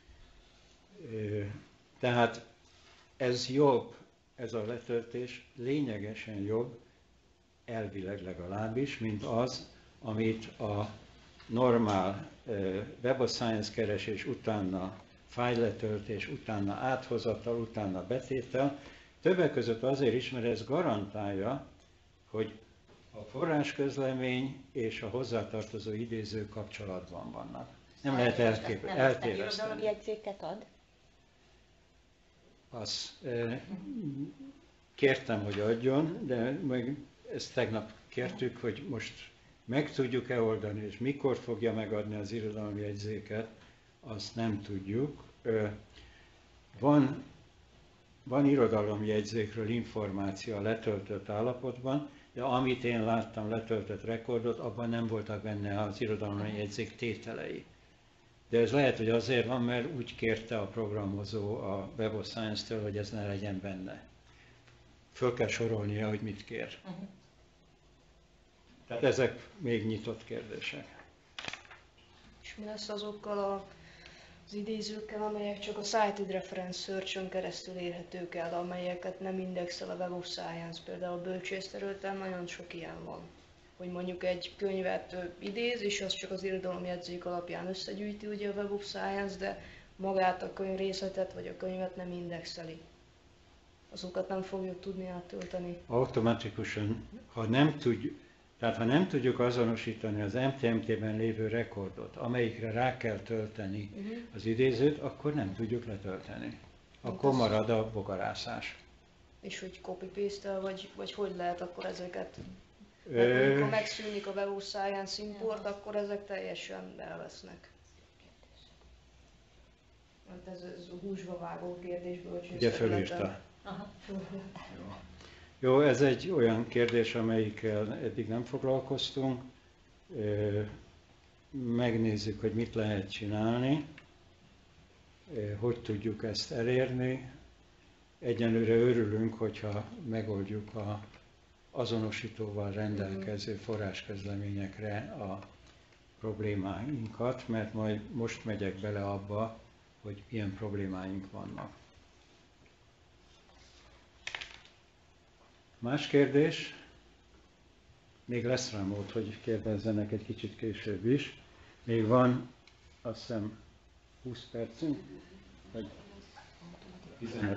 Tehát ez jobb, ez a letöltés lényegesen jobb, elvileg legalábbis, mint az, amit a normál Web of Science keresés utána fájletöltés, utána áthozatal, utána betétel. Többek között azért is, mert ez garantálja, hogy a forrásközlemény és a hozzátartozó idéző kapcsolatban vannak. Nem lehet eltéveszteni. Irodalomjegyzéket ad? Azt kértem, hogy adjon, de meg ezt tegnap kértük, hogy most meg tudjuk-e oldani, és mikor fogja megadni az irodalomjegyzéket, azt nem tudjuk. Van irodalomjegyzékről információ a letöltött állapotban, de amit én láttam letöltött rekordot, abban nem voltak benne az irodalomjegyzék tételei. De ez lehet, hogy azért van, mert úgy kérte a programozó a Web of Science-től, hogy ez ne legyen benne. Föl kell sorolnia, hogy mit kér. Tehát ezek még nyitott kérdések. És mi lesz azokkal az idézőkkel, amelyek csak a Cited Reference Search-ön keresztül érhetők el, amelyeket nem indexel a Web of Science. Például a bölcsészterületen nagyon sok ilyen van. Hogy mondjuk egy könyvet idéz, és az csak az irodalomjegyzék alapján összegyűjti ugye a Web of Science, de magát a könyv részletet vagy a könyvet nem indexeli. Azokat nem fogjuk tudni áttölteni. Automatikusan, ha nem tudjuk azonosítani az MTMT-ben lévő rekordot, amelyikre rá kell tölteni az idézőt, akkor nem tudjuk letölteni. Akkor marad a bogarászás. És hogy copy-paste-tel, vagy hogy lehet akkor ezeket? Mert amikor megszűnik a Web of Science import, akkor ezek teljesen elvesznek. Mert ez a húsba vágó kérdésből Ugye fölírta. Jó, ez egy olyan kérdés, amelyikkel eddig nem foglalkoztunk. Megnézzük, hogy mit lehet csinálni, hogy tudjuk ezt elérni. Egyenlőre örülünk, hogyha megoldjuk a azonosítóval rendelkező forrásközleményekre a problémáinkat, mert majd most megyek bele abba, hogy milyen problémáink vannak. Más kérdés? Még lesz rá mód, hogy kérdezzenek egy kicsit később is. Még van, azt hiszem, 20 percünk, vagy 15.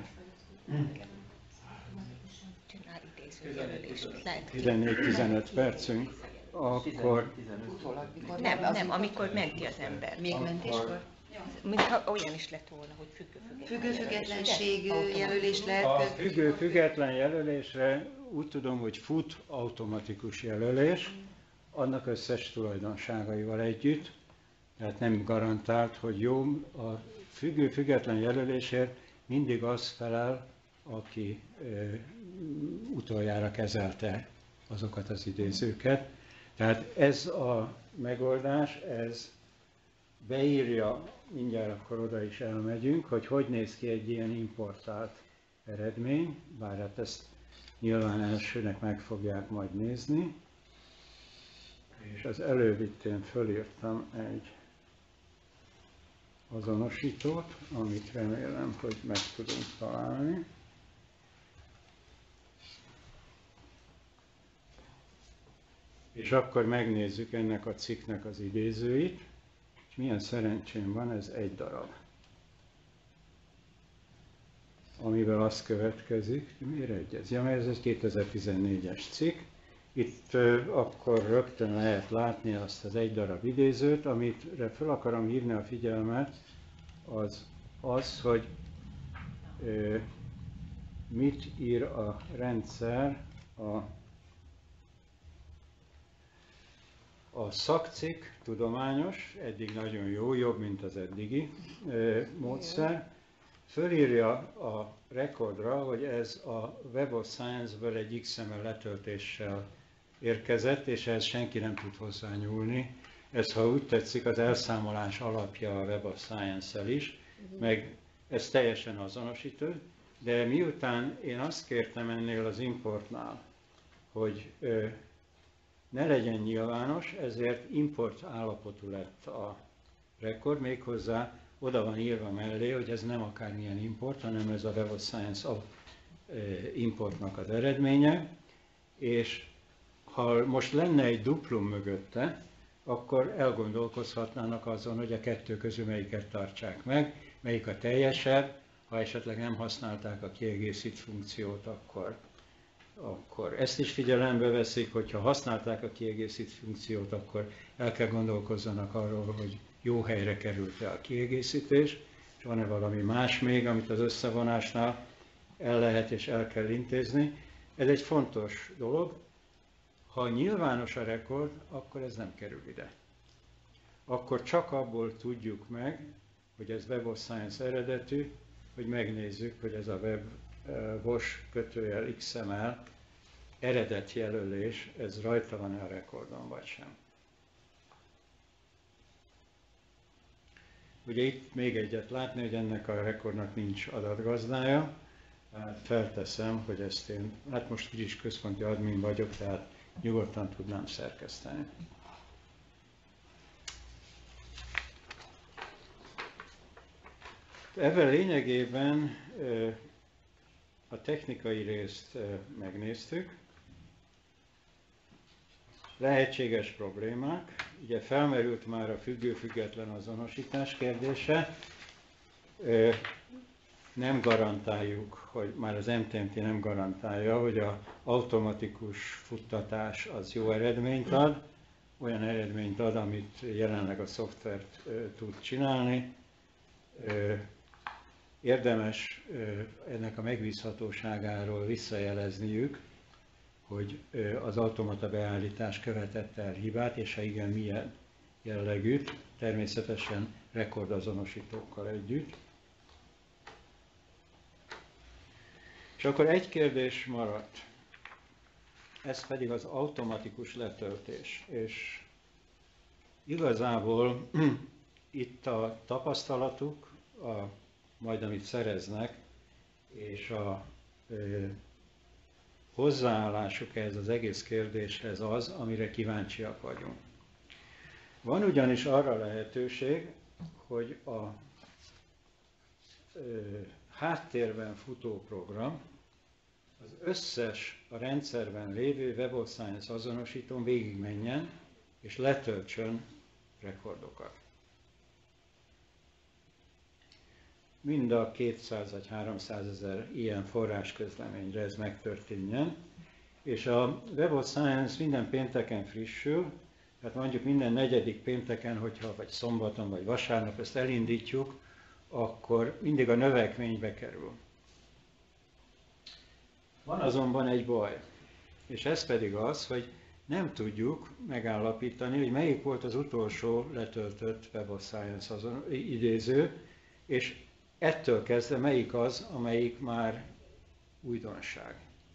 14-15 percünk, akkor... Nem, amikor menti az ember. Még mentéskor? Mintha olyan is lett volna, hogy Függő-függetlenség jelölés lehet. A függő-független jelölésre úgy tudom, hogy fut automatikus jelölés. annak összes tulajdonságaival együtt, tehát nem garantált, hogy jó, a független jelölésért mindig az felel, aki utoljára kezelte azokat az idézőket. Tehát ez a megoldás, ez beírja, mindjárt akkor oda is elmegyünk, hogy néz ki egy ilyen importált eredmény, bár hát ezt nyilván elsőnek meg fogják majd nézni. És az előbb itt én fölírtam egy azonosítót, amit remélem, hogy meg tudunk találni. És akkor megnézzük ennek a cikknek az idézőit, és milyen szerencsém van, ez egy darab. Amivel az következik, miért egyez? Ja, mert ez egy 2014-es cikk. Itt akkor rögtön lehet látni azt az egy darab idézőt, amit fel akarom hívni a figyelmet, az, hogy mit ír a rendszer a szakcikk tudományos, eddig nagyon jó, jobb, mint az eddigi módszer. Fölírja a rekordra, hogy ez a Web of Science-ből egy XML letöltéssel érkezett, és ehhez senki nem tud hozzányúlni. Ez, ha úgy tetszik, az elszámolás alapja a Web of Science-el is, meg ez teljesen azonosító, de miután én azt kértem ennél az importnál, hogy ne legyen nyilvános, ezért import állapotú lett a rekord, méghozzá oda van írva mellé, hogy ez nem akármilyen import, hanem ez a Web of Science importnak az eredménye, és ha most lenne egy duplum mögötte, akkor elgondolkozhatnának azon, hogy a kettő közül melyiket tartsák meg, melyik a teljesebb, ha esetleg nem használták a kiegészít funkciót, akkor ezt is figyelembe veszik, hogyha használták a kiegészít funkciót, akkor el kell gondolkozzanak arról, hogy jó helyre került-e a kiegészítés, és van-e valami más még, amit az összevonásnál el lehet és el kell intézni. Ez egy fontos dolog. Ha nyilvános a rekord, akkor ez nem kerül ide. Akkor csak abból tudjuk meg, hogy ez Web of Science eredetű, hogy megnézzük, hogy ez a web-was-xml eredetjelölés, ez rajta van-e a rekordon, vagy sem. Ugye itt még egyet látni, hogy ennek a rekordnak nincs adatgazdája. Felteszem, hogy ezt én, hát most úgyis központi admin vagyok, tehát nyugodtan tudnám szerkeszteni. Ebben lényegében a technikai részt megnéztük. Lehetséges problémák. Ugye felmerült már a függő-független azonosítás kérdése. Nem garantáljuk, hogy már az MTMT nem garantálja, hogy az automatikus futtatás az jó eredményt ad, olyan eredményt ad, amit jelenleg a szoftvert tud csinálni. Érdemes ennek a megbízhatóságáról visszajelezniük, hogy az automata beállítás követett el hibát, és ha igen, milyen jellegűt, természetesen rekordazonosítókkal együtt. És akkor egy kérdés maradt, ez pedig az automatikus letöltés. És igazából itt a tapasztalatuk, majd amit szereznek, és a hozzáállásuk ehhez az egész kérdéshez az, amire kíváncsiak vagyunk. Van ugyanis arra lehetőség, hogy a háttérben futó program az összes a rendszerben lévő Web of Science azonosítón végigmenjen és letöltsön rekordokat. Mind a 200 vagy 300 ezer ilyen forrásközleményre ez megtörténjen, és a Web of Science minden pénteken frissül, tehát mondjuk minden negyedik pénteken, hogyha vagy szombaton vagy vasárnap ezt elindítjuk, akkor mindig a növekménybe kerül. Van azonban egy baj, és ez pedig az, hogy nem tudjuk megállapítani, hogy melyik volt az utolsó letöltött Web of Science idéző, és ettől kezdve melyik az, amelyik már újdonság.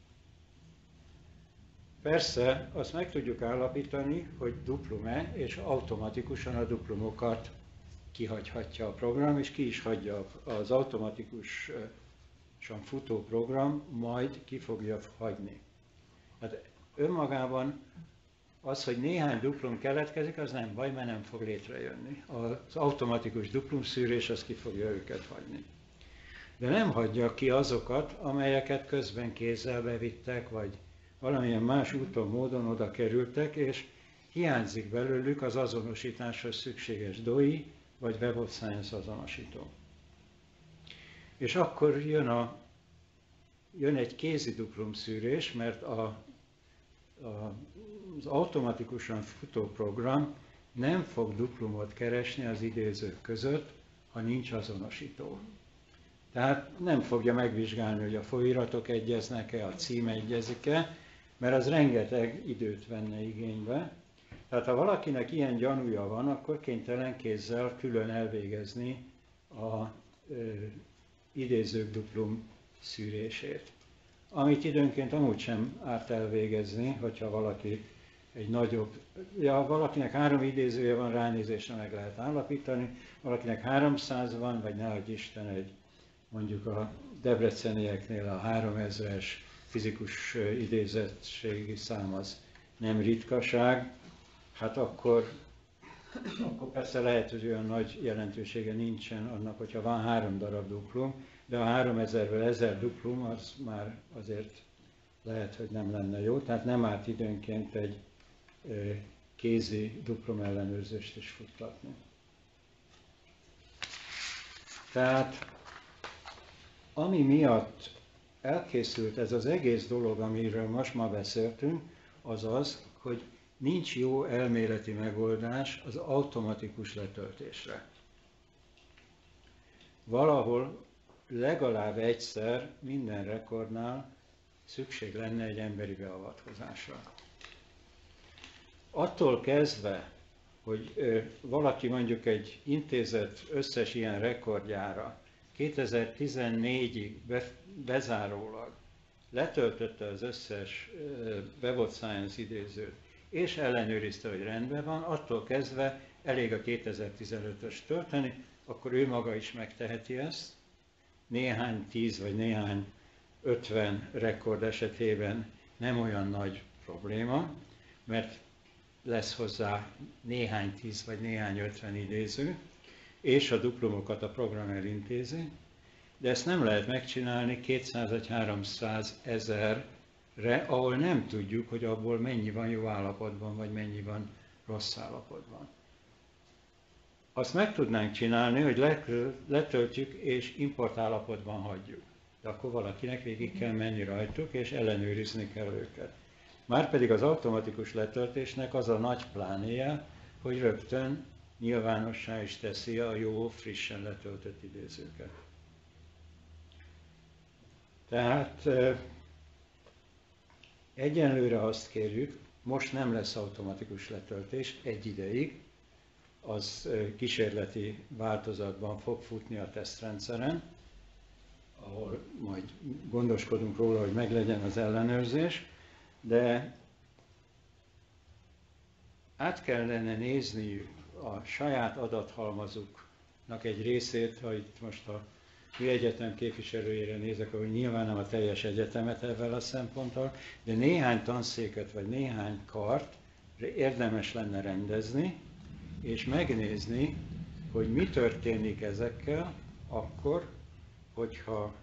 Persze azt meg tudjuk állapítani, hogy duplum-e, és automatikusan a duplumokat kihagyhatja a program, és ki is hagyja az automatikusan futó program, majd ki fogja hagyni. Hát önmagában az, hogy néhány duplum keletkezik, az nem baj, mert nem fog létrejönni. Az automatikus duplumszűrés az ki fogja őket hagyni. De nem hagyja ki azokat, amelyeket közben kézzel bevittek, vagy valamilyen más úton, módon oda kerültek, és hiányzik belőlük az azonosításhoz szükséges DOI, vagy Web of Science azonosító. És akkor jön egy kézi duplumszűrés, mert az automatikusan futó program nem fog duplumot keresni az idézők között, ha nincs azonosító. Tehát nem fogja megvizsgálni, hogy a folyóiratok egyeznek-e, a cím egyezik-e, mert az rengeteg időt venne igénybe. Tehát ha valakinek ilyen gyanúja van, akkor kénytelen kézzel külön elvégezni az idézők duplum szűrését. Amit időnként amúgy sem árt elvégezni, hogyha valaki egy nagyobb, valakinek 3 idézője van, ránézésre meg lehet állapítani, valakinek 300 van, vagy ne adj Isten, mondjuk a debrecenieknél a 3000-es fizikus idézettségi szám az nem ritkaság, hát akkor persze lehet, hogy olyan nagy jelentősége nincsen annak, hogyha van 3 darab duplum, de a 3000-ből 1000 duplum az már azért lehet, hogy nem lenne jó, tehát nem árt időnként egy kézi duplum ellenőrzést is futtatni. Tehát ami miatt elkészült ez az egész dolog, amiről most ma beszéltünk, az az, hogy nincs jó elméleti megoldás az automatikus letöltésre. Valahol legalább egyszer minden rekordnál szükség lenne egy emberi beavatkozásra. Attól kezdve, hogy valaki mondjuk egy intézet összes ilyen rekordjára 2014-ig bezárólag letöltötte az összes Web of Science idézőt, és ellenőrizte, hogy rendben van, attól kezdve elég a 2015-ös tölteni, akkor ő maga is megteheti ezt. Néhány 10 vagy néhány 50 rekord esetében nem olyan nagy probléma, mert lesz hozzá néhány 10 vagy néhány 50 idéző, és a duplumokat a program elintézi, de ezt nem lehet megcsinálni 200 vagy 300 ezerre, ahol nem tudjuk, hogy abból mennyi van jó állapotban, vagy mennyi van rossz állapotban. Azt meg tudnánk csinálni, hogy letöltjük és import állapotban hagyjuk. De akkor valakinek végig kell menni rajtuk, és ellenőrizni kell őket. Márpedig az automatikus letöltésnek az a nagy plánéja, hogy rögtön nyilvánossá is teszi a jó, frissen letöltött idézőket. Tehát egyenlőre azt kérjük, most nem lesz automatikus letöltés egy ideig, az kísérleti változatban fog futni a tesztrendszeren, ahol majd gondoskodunk róla, hogy meglegyen az ellenőrzés, de át kellene nézni a saját adathalmazuknak egy részét, ha itt most a mi egyetem képviselőjére nézek, hogy nyilván nem a teljes egyetemet ezzel a szemponttal, de néhány tanszéket vagy néhány kart érdemes lenne rendezni, és megnézni, hogy mi történik ezekkel akkor, hogyha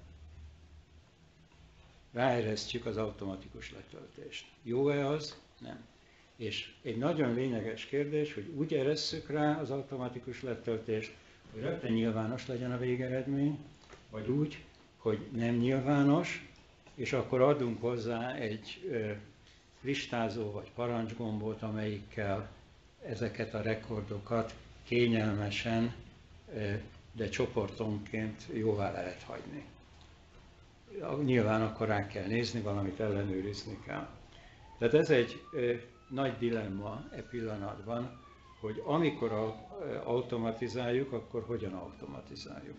ráeresztjük az automatikus letöltést. Jó-e az? Nem. És egy nagyon lényeges kérdés, hogy úgy eresszük rá az automatikus letöltést, hogy rögtön nyilvános legyen a végeredmény, vagy úgy, hogy nem nyilvános, és akkor adunk hozzá egy listázó vagy parancsgombot, amelyikkel ezeket a rekordokat kényelmesen, de csoportonként jóvá lehet hagyni. Nyilván akkor rá kell nézni, valamit ellenőrizni kell. Tehát ez egy nagy dilemma e pillanatban, hogy amikor automatizáljuk, akkor hogyan automatizáljuk.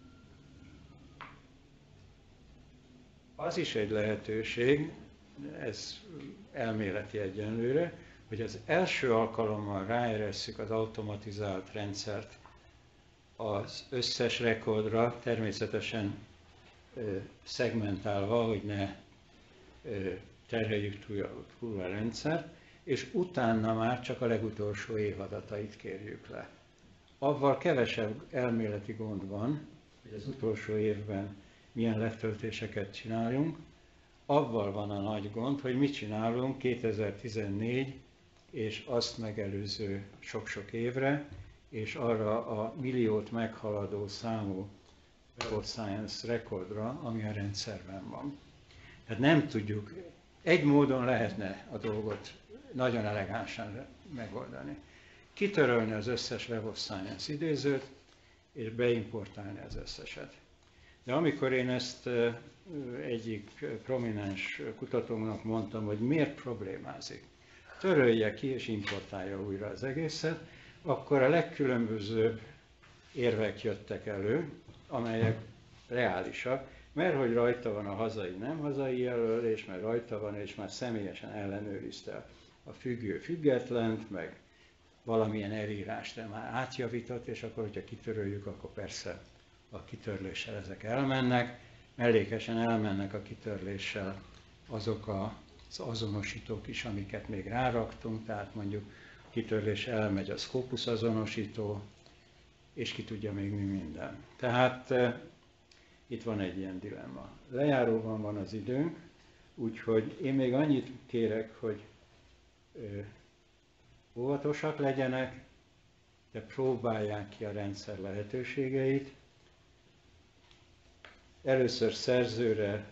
Az is egy lehetőség, ez elméleti egyenlőre, hogy az első alkalommal ráeresszük az automatizált rendszert az összes rekordra, természetesen szegmentálva, hogy ne terheljük túl a rendszert, és utána már csak a legutolsó évadatait kérjük le. Avval kevesebb elméleti gond van, hogy az utolsó évben milyen letöltéseket csináljunk, avval van a nagy gond, hogy mit csinálunk 2014 és azt megelőző sok-sok évre, és arra a milliót meghaladó számú Web of Science rekordra, ami a rendszerben van. Tehát nem tudjuk, egy módon lehetne a dolgot nagyon elegánsan megoldani. Kitörölni az összes Web of Science idézőt, és beimportálni az összeset. De amikor én ezt egyik prominens kutatónak mondtam, hogy miért problémázik, törölje ki és importálja újra az egészet, akkor a legkülönbözőbb érvek jöttek elő, amelyek reálisak, mert hogy rajta van a hazai, nem hazai jelölés, mert rajta van, és már személyesen ellenőrizte a függő függetlent, meg valamilyen elírást már átjavított, és akkor, hogyha kitöröljük, akkor persze a kitörléssel ezek elmennek, mellékesen elmennek a kitörléssel azok az azonosítók is, amiket még ráraktunk, tehát mondjuk kitörlés elmegy a Scopus azonosító, és ki tudja még mi minden. Tehát itt van egy ilyen dilemma. Lejáróban van az időnk, úgyhogy én még annyit kérek, hogy óvatosak legyenek, de próbálják ki a rendszer lehetőségeit. Először szerzőre,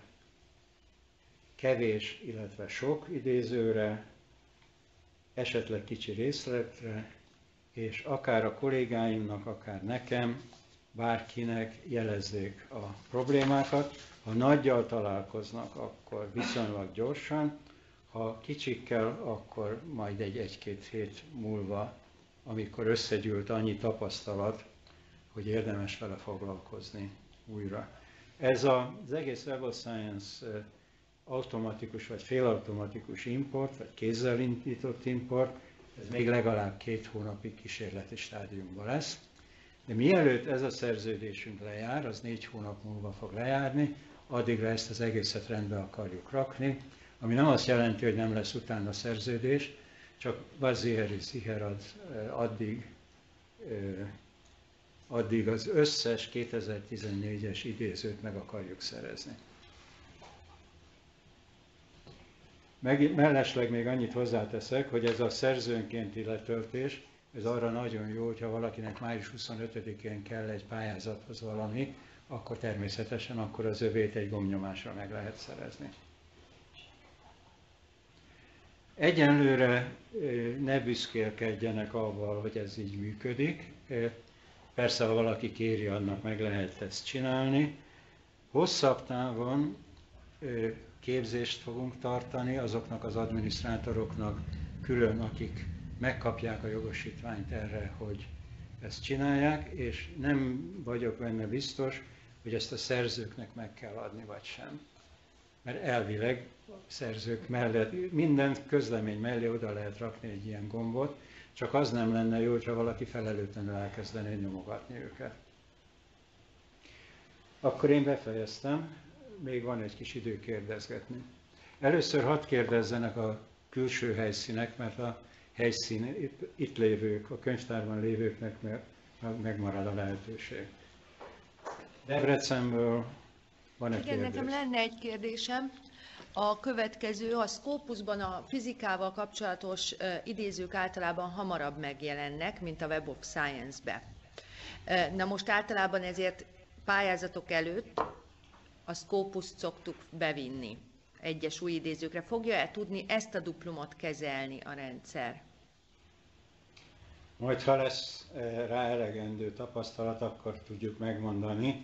kevés, illetve sok idézőre, esetleg kicsi részletre, és akár a kollégáimnak, akár nekem, bárkinek jelezzék a problémákat. Ha nagyjal találkoznak, akkor viszonylag gyorsan, ha kicsikkel, akkor majd egy-két hét múlva, amikor összegyűlt annyi tapasztalat, hogy érdemes vele foglalkozni újra. Ez az egész Web of Science automatikus vagy félautomatikus import, vagy kézzel indított import, ez még legalább 2 hónapig kísérleti stádiumban lesz. De mielőtt ez a szerződésünk lejár, az 4 hónap múlva fog lejárni, addigra ezt az egészet rendbe akarjuk rakni, ami nem azt jelenti, hogy nem lesz utána szerződés, csak Vazzieri Sziherad addig az összes 2014-es idézőt meg akarjuk szerezni. Mellesleg még annyit hozzáteszek, hogy ez a szerzőnkénti letöltés, ez arra nagyon jó, hogyha valakinek május 25-én kell egy pályázathoz valami, akkor természetesen akkor az övét egy gombnyomásra meg lehet szerezni. Egyenlőre ne büszkélkedjenek avval, hogy ez így működik. Persze, ha valaki kéri, annak meg lehet ezt csinálni. Hosszabb távon képzést fogunk tartani azoknak az adminisztrátoroknak külön, akik megkapják a jogosítványt erre, hogy ezt csinálják, és nem vagyok benne biztos, hogy ezt a szerzőknek meg kell adni, vagy sem. Mert elvileg szerzők mellett, minden közlemény mellé oda lehet rakni egy ilyen gombot, csak az nem lenne jó, hogyha valaki felelőtlenül elkezdené nyomogatni őket. Akkor én befejeztem, még van egy kis idő kérdezgetni. Először hadd kérdezzenek a külső helyszínek, mert a helyszín itt lévők, a könyvtárban lévőknek megmarad a lehetőség. Debrecenből van egy kérdés. Nekem lenne egy kérdésem. A következő, a Scopusban a fizikával kapcsolatos idézők általában hamarabb megjelennek, mint a Web of Science-be. Na most általában ezért pályázatok előtt a Scopust szoktuk bevinni egyes új idézőkre. Fogja-e tudni ezt a duplumot kezelni a rendszer? Majd ha lesz rá elegendő tapasztalat, akkor tudjuk megmondani.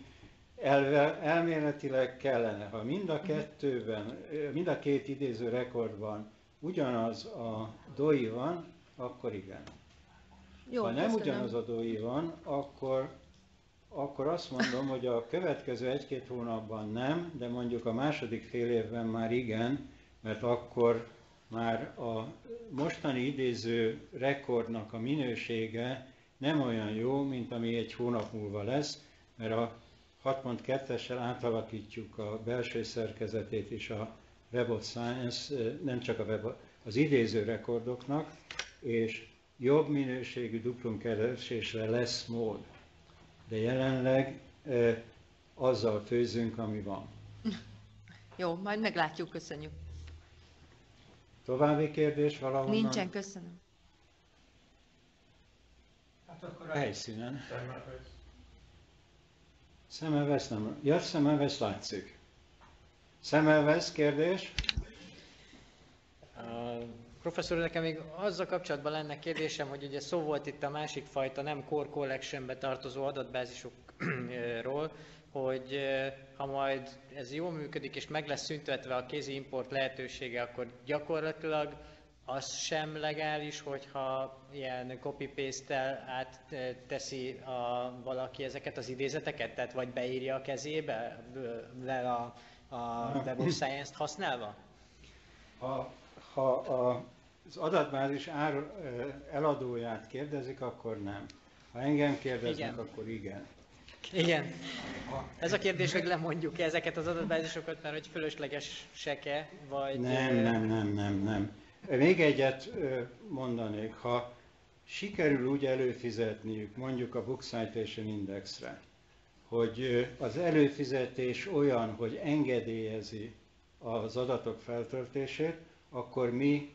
Elméletileg kellene, ha mind a két idéző rekordban ugyanaz a DOI van, akkor igen. Jó, Ha nem köszönöm. ugyanaz a DOI van, akkor azt mondom, hogy a következő 1-2 hónapban nem, de mondjuk a második fél évben már igen, mert akkor már a mostani idéző rekordnak a minősége nem olyan jó, mint ami 1 hónap múlva lesz, mert a 6.2-essel átalakítjuk a belső szerkezetét és a Web of Science, nem csak az idéző rekordoknak, és jobb minőségű duplumkeresésre lesz mód. De jelenleg azzal főzünk, ami van. Jó, majd meglátjuk, köszönjük. További kérdés valahonnan? Nincsen, köszönöm. Hát akkor a helyszínen. Szemelvesz nem. Ja, Szemelvesz látszik. Szemelvesz, kérdés? Professzor, nekem még azzal kapcsolatban lenne kérdésem, hogy ugye szó volt itt a másik fajta nem core collectionbe tartozó adatbázisokról, hogy ha majd ez jól működik és meg lesz szüntetve a kézi import lehetősége, akkor gyakorlatilag az sem legális, hogyha ilyen copy-paste-tel átteszi valaki ezeket az idézeteket, tehát vagy beírja a kezébe a Web of Science-t használva? Ha az adatbázis eladóját kérdezik, akkor nem. Ha engem kérdeznek, Igen. akkor igen. Igen. Ez a kérdés, hogy lemondjuk ezeket az adatbázisokat, mert hogy fölöslegesek-e, vagy... Nem. Még egyet mondanék, ha sikerül úgy előfizetniük mondjuk a Book Citation Indexre, hogy az előfizetés olyan, hogy engedélyezi az adatok feltöltését, akkor mi,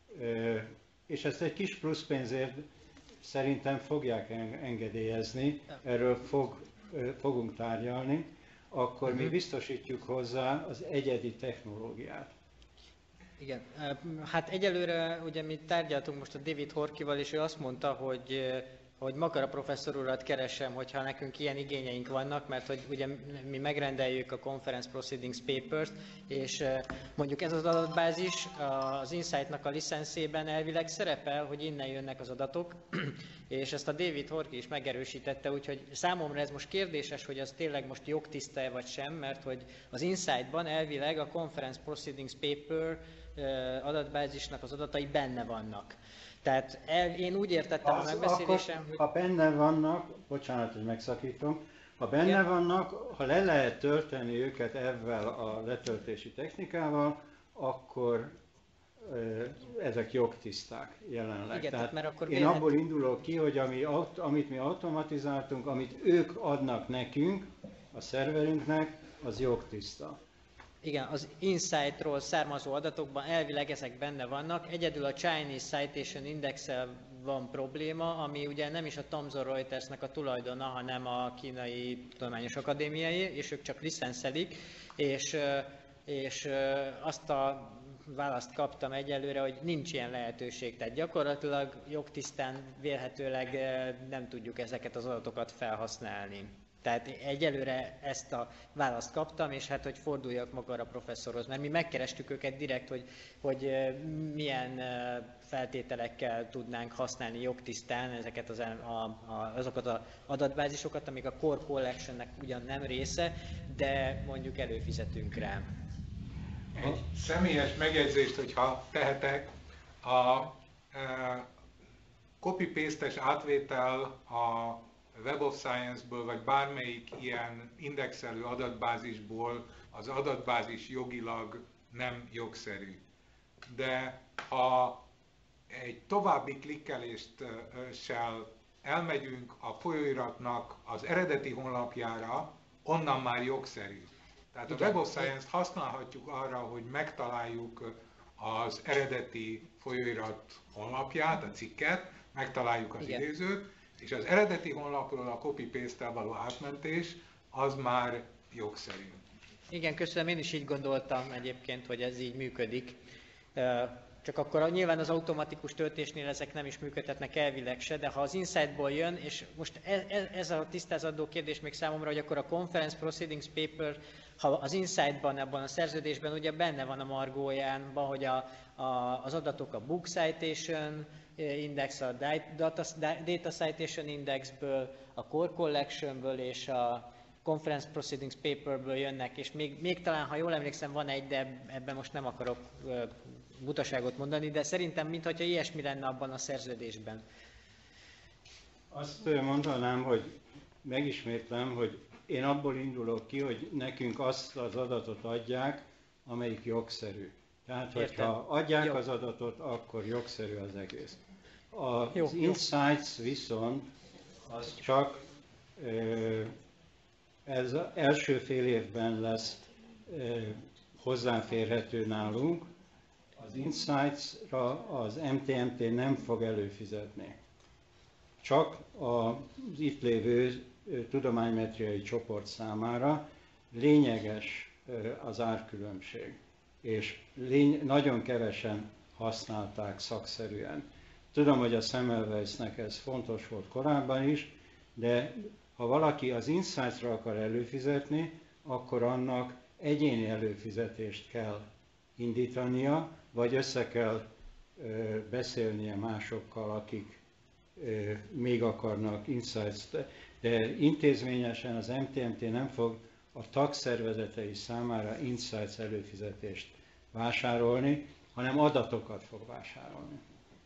és ezt egy kis pluszpénzért szerintem fogják engedélyezni, erről fogunk tárgyalni, akkor mi biztosítjuk hozzá az egyedi technológiát. Igen, hát egyelőre ugye mi tárgyaltunk most a David Horkival, és ő azt mondta, hogy Makara professzor urat keresem, hogyha nekünk ilyen igényeink vannak, mert hogy ugye mi megrendeljük a Conference Proceedings Papers-t, és mondjuk ez az adatbázis az Insight-nak a licenszében elvileg szerepel, hogy innen jönnek az adatok, és ezt a David Horki is megerősítette, úgyhogy számomra ez most kérdéses, hogy az tényleg most jogtiszta-e vagy sem, mert hogy az Insight-ban elvileg a Conference Proceedings Paper adatbázisnak az adatai benne vannak. Tehát én úgy értettem a megbeszélésem, hogy... Ha benne vannak, bocsánat, hogy megszakítom, ha benne vannak, ha le lehet tölteni őket ezzel a letöltési technikával, akkor ezek jogtiszták jelenleg. Igen, tehát mert akkor én abból indulok ki, hogy amit mi automatizáltunk, amit ők adnak nekünk, a szerverünknek, az jogtiszta. Igen, az Insight-ról származó adatokban elvileg ezek benne vannak, egyedül a Chinese Citation Index-el van probléma, ami ugye nem is a Thomson Reutersnek a tulajdona, hanem a Kínai Tudományos Akadémiai, és ők csak licenszelik, és azt a választ kaptam egyelőre, hogy nincs ilyen lehetőség, tehát gyakorlatilag jogtisztán vélhetőleg nem tudjuk ezeket az adatokat felhasználni. Tehát egyelőre ezt a választ kaptam, és hát, hogy forduljak Makara professzorhoz, mert mi megkerestük őket direkt, hogy milyen feltételekkel tudnánk használni jogtisztán ezeket azokat az adatbázisokat, amik a Core Collectionnek ugyan nem része, de mondjuk előfizetünk rá. Egy személyes megjegyzést, hogyha tehetek, a copy-paste-es átvétel a Web of Science-ből, vagy bármelyik ilyen indexelő adatbázisból az adatbázis jogilag nem jogszerű. De ha egy további klikkeléssel elmegyünk a folyóiratnak az eredeti honlapjára, onnan már jogszerű. Tehát a Web of Science-t használhatjuk arra, hogy megtaláljuk az eredeti folyóirat honlapját, a cikket, megtaláljuk az idézőt, és az eredeti honlapról a copy-paste-tel való átmentés, az már jogszerű. Igen, köszönöm, én is így gondoltam egyébként, hogy ez így működik. Csak akkor nyilván az automatikus töltésnél ezek nem is működhetnek elvileg se, de ha az Insight-ból jön, és most ez a tisztázandó kérdés még számomra, hogy akkor a Conference Proceedings Paper, ha az Insight-ban, abban a szerződésben ugye benne van a margójánban, hogy az adatok a Book Citation Index, a Data Citation Indexből, a Core Collectionből és a Conference Proceedings Paperből jönnek, és még talán, ha jól emlékszem, van egy, de ebben most nem akarok butaságot mondani, de szerintem mintha ilyesmi lenne abban a szerződésben. Azt mondanám, hogy megismétlem, hogy én abból indulok ki, hogy nekünk azt az adatot adják, amelyik jogszerű. Tehát, hogyha adják az adatot, akkor jogszerű az egész. Az Insights viszont az csak ez az első fél évben lesz hozzáférhető nálunk. Az Insights-ra az MTMT nem fog előfizetni. Csak az itt lévő tudománymetriai csoport számára lényeges az árkülönbség, és nagyon kevesen használták szakszerűen. Tudom, hogy a Semmelweisnek ez fontos volt korábban is, de ha valaki az Insights-ra akar előfizetni, akkor annak egyéni előfizetést kell indítania, vagy össze kell beszélnie másokkal, akik még akarnak Insights-t. De intézményesen az MTMT nem fog a tagszervezetei számára Insights előfizetést vásárolni, hanem adatokat fog vásárolni.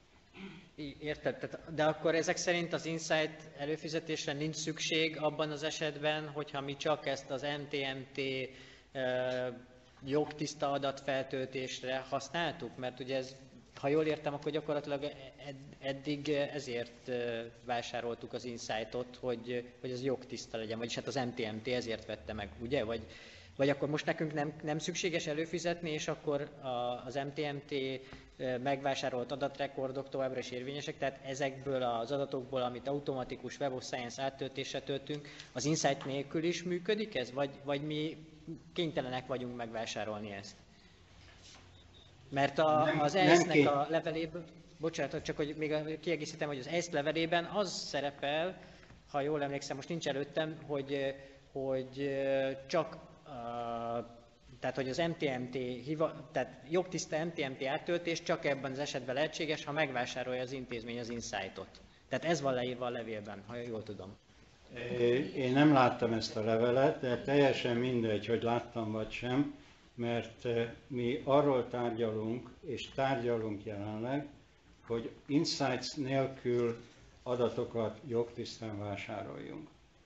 Érted, de akkor ezek szerint az Insight előfizetésre nincs szükség abban az esetben, hogyha mi csak ezt az MTMT jogtiszta adatfeltöltésre használtuk? Mert ugye ez, ha jól értem, akkor gyakorlatilag eddig ezért vásároltuk az Insightot, hogy ez jogtiszta legyen, vagyis hát az MTMT ezért vette meg, ugye? Vagy akkor most nekünk nem szükséges előfizetni, és akkor az MTMT megvásárolt adatrekordok továbbra is érvényesek, tehát ezekből az adatokból, amit automatikus Web of Science áttöltésre töltünk, az Insight nélkül is működik ez, vagy mi kénytelenek vagyunk megvásárolni ezt? Mert az ESZ-nek a levelében, bocsánat, csak hogy még kiegészítem, hogy az ESZ levelében az szerepel, ha jól emlékszem, most nincs előttem, hogy csak tehát, hogy az MTMT, tehát jogtiszta MTMT áttöltés csak ebben az esetben lehetséges, ha megvásárolja az intézmény az Insightot. Tehát ez van leírva a levélben, ha jól tudom. Én nem láttam ezt a levelet, de teljesen mindegy, hogy láttam vagy sem, mert mi arról tárgyalunk, és tárgyalunk jelenleg, hogy Insights nélkül adatokat jogtisztán vásároljunk.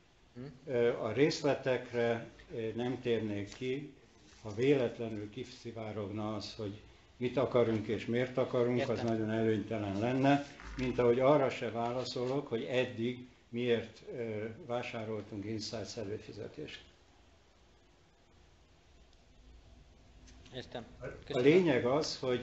A részletekre nem térnék ki, ha véletlenül kiszivárogna az, hogy mit akarunk és miért akarunk, az nagyon előnytelen lenne, mint ahogy arra se válaszolok, hogy eddig miért vásároltunk Insights előfizetést. Értem. A lényeg az, hogy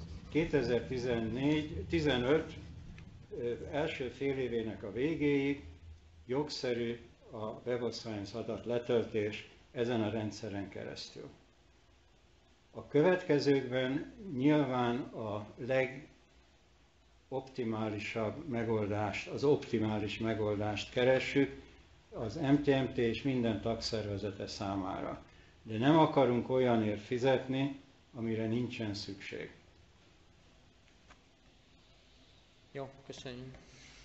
2015 első fél évének a végéig jogszerű a Web of Science adat letöltés ezen a rendszeren keresztül. A következőkben nyilván a legoptimálisabb megoldást, az optimális megoldást keressük az MTMT és minden tagszervezete számára. De nem akarunk olyanért fizetni, amire nincsen szükség. Jó, köszönjük.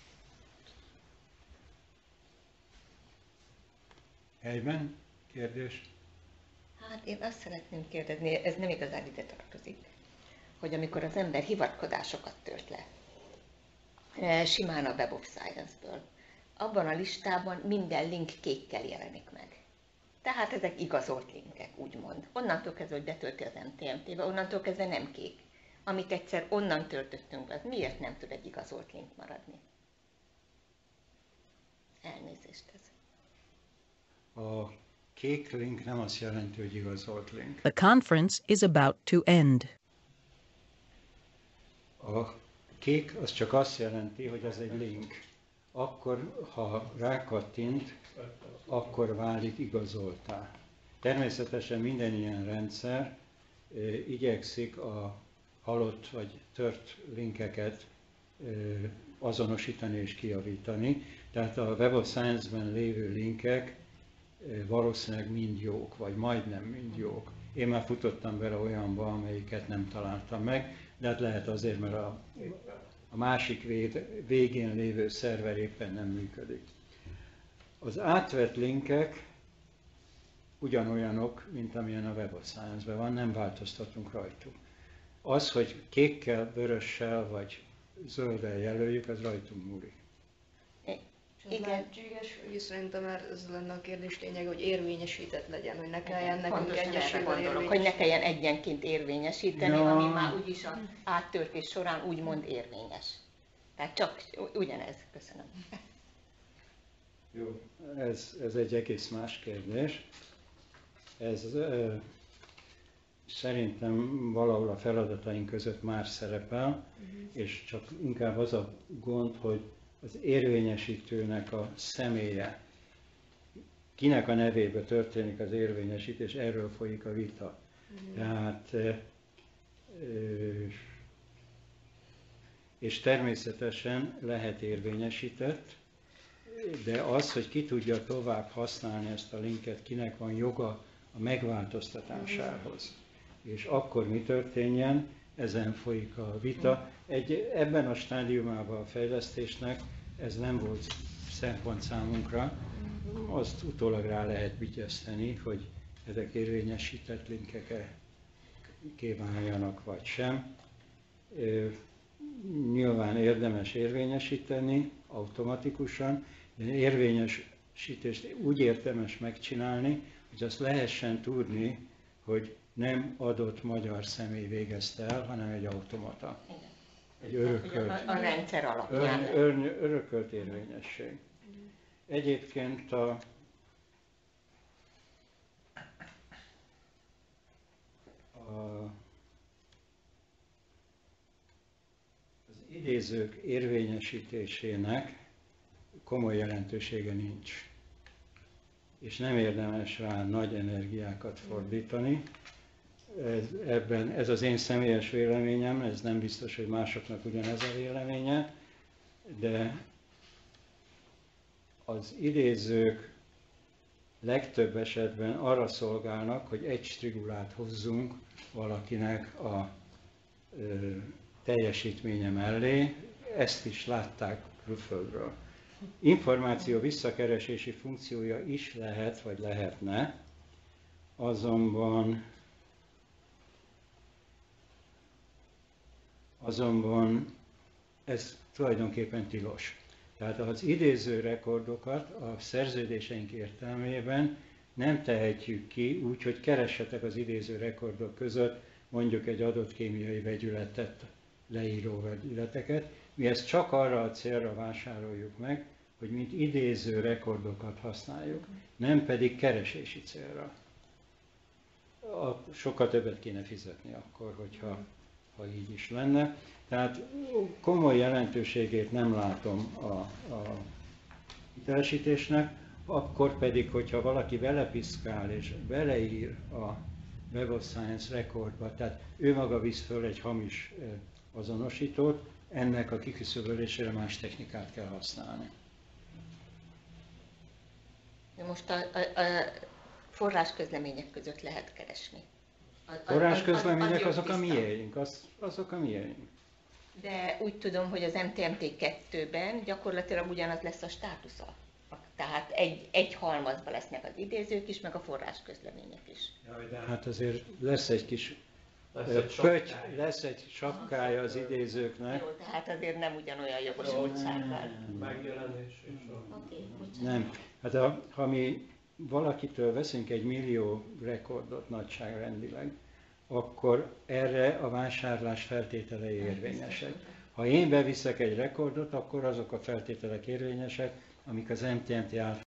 Helyben? Kérdés? Hát én azt szeretném kérdezni, ez nem igazán ide tartozik, hogy amikor az ember hivatkozásokat tölt le, simán a Web of Science-ből, abban a listában minden link kékkel jelenik meg. Tehát ezek igazolt linkek, úgymond. Onnantól kezdve, hogy betölti az MTMT-be, onnantól kezdve nem kék. Amit egyszer onnan töltöttünk be, az miért nem tud egy igazolt link maradni? Elnézést ez. A kék link nem azt jelenti, hogy igazolt link. The conference is about to end. A kék az csak azt jelenti, hogy ez egy link. Akkor, ha rákattint, akkor válik igazoltá. Természetesen minden ilyen rendszer igyekszik a halott vagy tört linkeket azonosítani és kijavítani. Tehát a Web of Science-ben lévő linkek valószínűleg mind jók, vagy majdnem mind jók. Én már futottam bele olyanba, amelyiket nem találtam meg, de hát lehet azért, mert a másik végén lévő szerver éppen nem működik. Az átvett linkek ugyanolyanok, mint amilyen a Web of Science-ben van, nem változtatunk rajtuk. Az, hogy kékkel, vörössel vagy zölddel jelöljük, az rajtunk múlik. Igen. Lehetséges, hogy szerintem ez lenne a kérdés lényeg, hogy érvényesített legyen, hogy ne kelljen nekünk egyesével érvényesíteni. Hogy ne kelljen egyenként érvényesíteni, ja. Ami már úgyis az áttörtés során úgymond érvényes. Tehát csak ugyanez. Köszönöm. Jó, ez egy egész más kérdés. Ez szerintem valahol a feladataink között már szerepel, és csak inkább az a gond, hogy az érvényesítőnek a személye, kinek a nevébe történik az érvényesítés, erről folyik a vita. Tehát, és természetesen lehet érvényesített, de az, hogy ki tudja tovább használni ezt a linket, kinek van joga a megváltoztatásához. És akkor mi történjen, ezen folyik a vita. Ebben a stádiumában a fejlesztésnek ez nem volt szempont számunkra, azt utólag rá lehet vigyeszteni, hogy ezek érvényesített linkek kívánjanak vagy sem. Nyilván érdemes érvényesíteni automatikusan, de érvényesítést úgy érdemes megcsinálni, hogy azt lehessen tudni, hogy nem adott magyar személy végezte el, hanem egy automata. Egy örökölt, a rendszer alapján. Örökölt érvényesség. Egyébként az idézők érvényesítésének komoly jelentősége nincs. És nem érdemes rá nagy energiákat fordítani. Ez az én személyes véleményem, ez nem biztos, hogy másoknak ugyanez a véleménye, de az idézők legtöbb esetben arra szolgálnak, hogy egy strigulát hozzunk valakinek a teljesítménye mellé, ezt is látták külföldről. Információ visszakeresési funkciója is lehet, vagy lehetne, azonban ez tulajdonképpen tilos. Tehát az idéző rekordokat a szerződéseink értelmében nem tehetjük ki úgy, hogy keressetek az idéző rekordok között mondjuk egy adott kémiai vegyületet leíró vegyületeket. Mi ezt csak arra a célra vásároljuk meg, hogy mint idéző rekordokat használjuk, nem pedig keresési célra. Sokkal többet kéne fizetni akkor, ha így is lenne. Tehát komoly jelentőségét nem látom a hitelesítésnek, akkor pedig, hogyha valaki belepiszkál és beleír a Web of Science rekordba, tehát ő maga visz föl egy hamis azonosítót, ennek a kiküszöbölésére más technikát kell használni. Most a forrásközlemények között lehet keresni. Forrásközlemények azok a miénk, azok a miénk. De úgy tudom, hogy az MTMT2-ben gyakorlatilag ugyanaz lesz a státusza. Tehát egy halmazban lesznek az idézők is, meg a forrásközlemények is. Jaj, de hát azért lesz egy kis lesz egy sapkája az idézőknek. Jó, tehát azért nem ugyanolyan jogosultsággal. Megjelenés is. Nem. Hát ha mi valakitől veszünk 1 millió rekordot nagyságrendileg, akkor erre a vásárlás feltételei érvényesek. Ha én beviszek egy rekordot, akkor azok a feltételek érvényesek, amik az MTMT által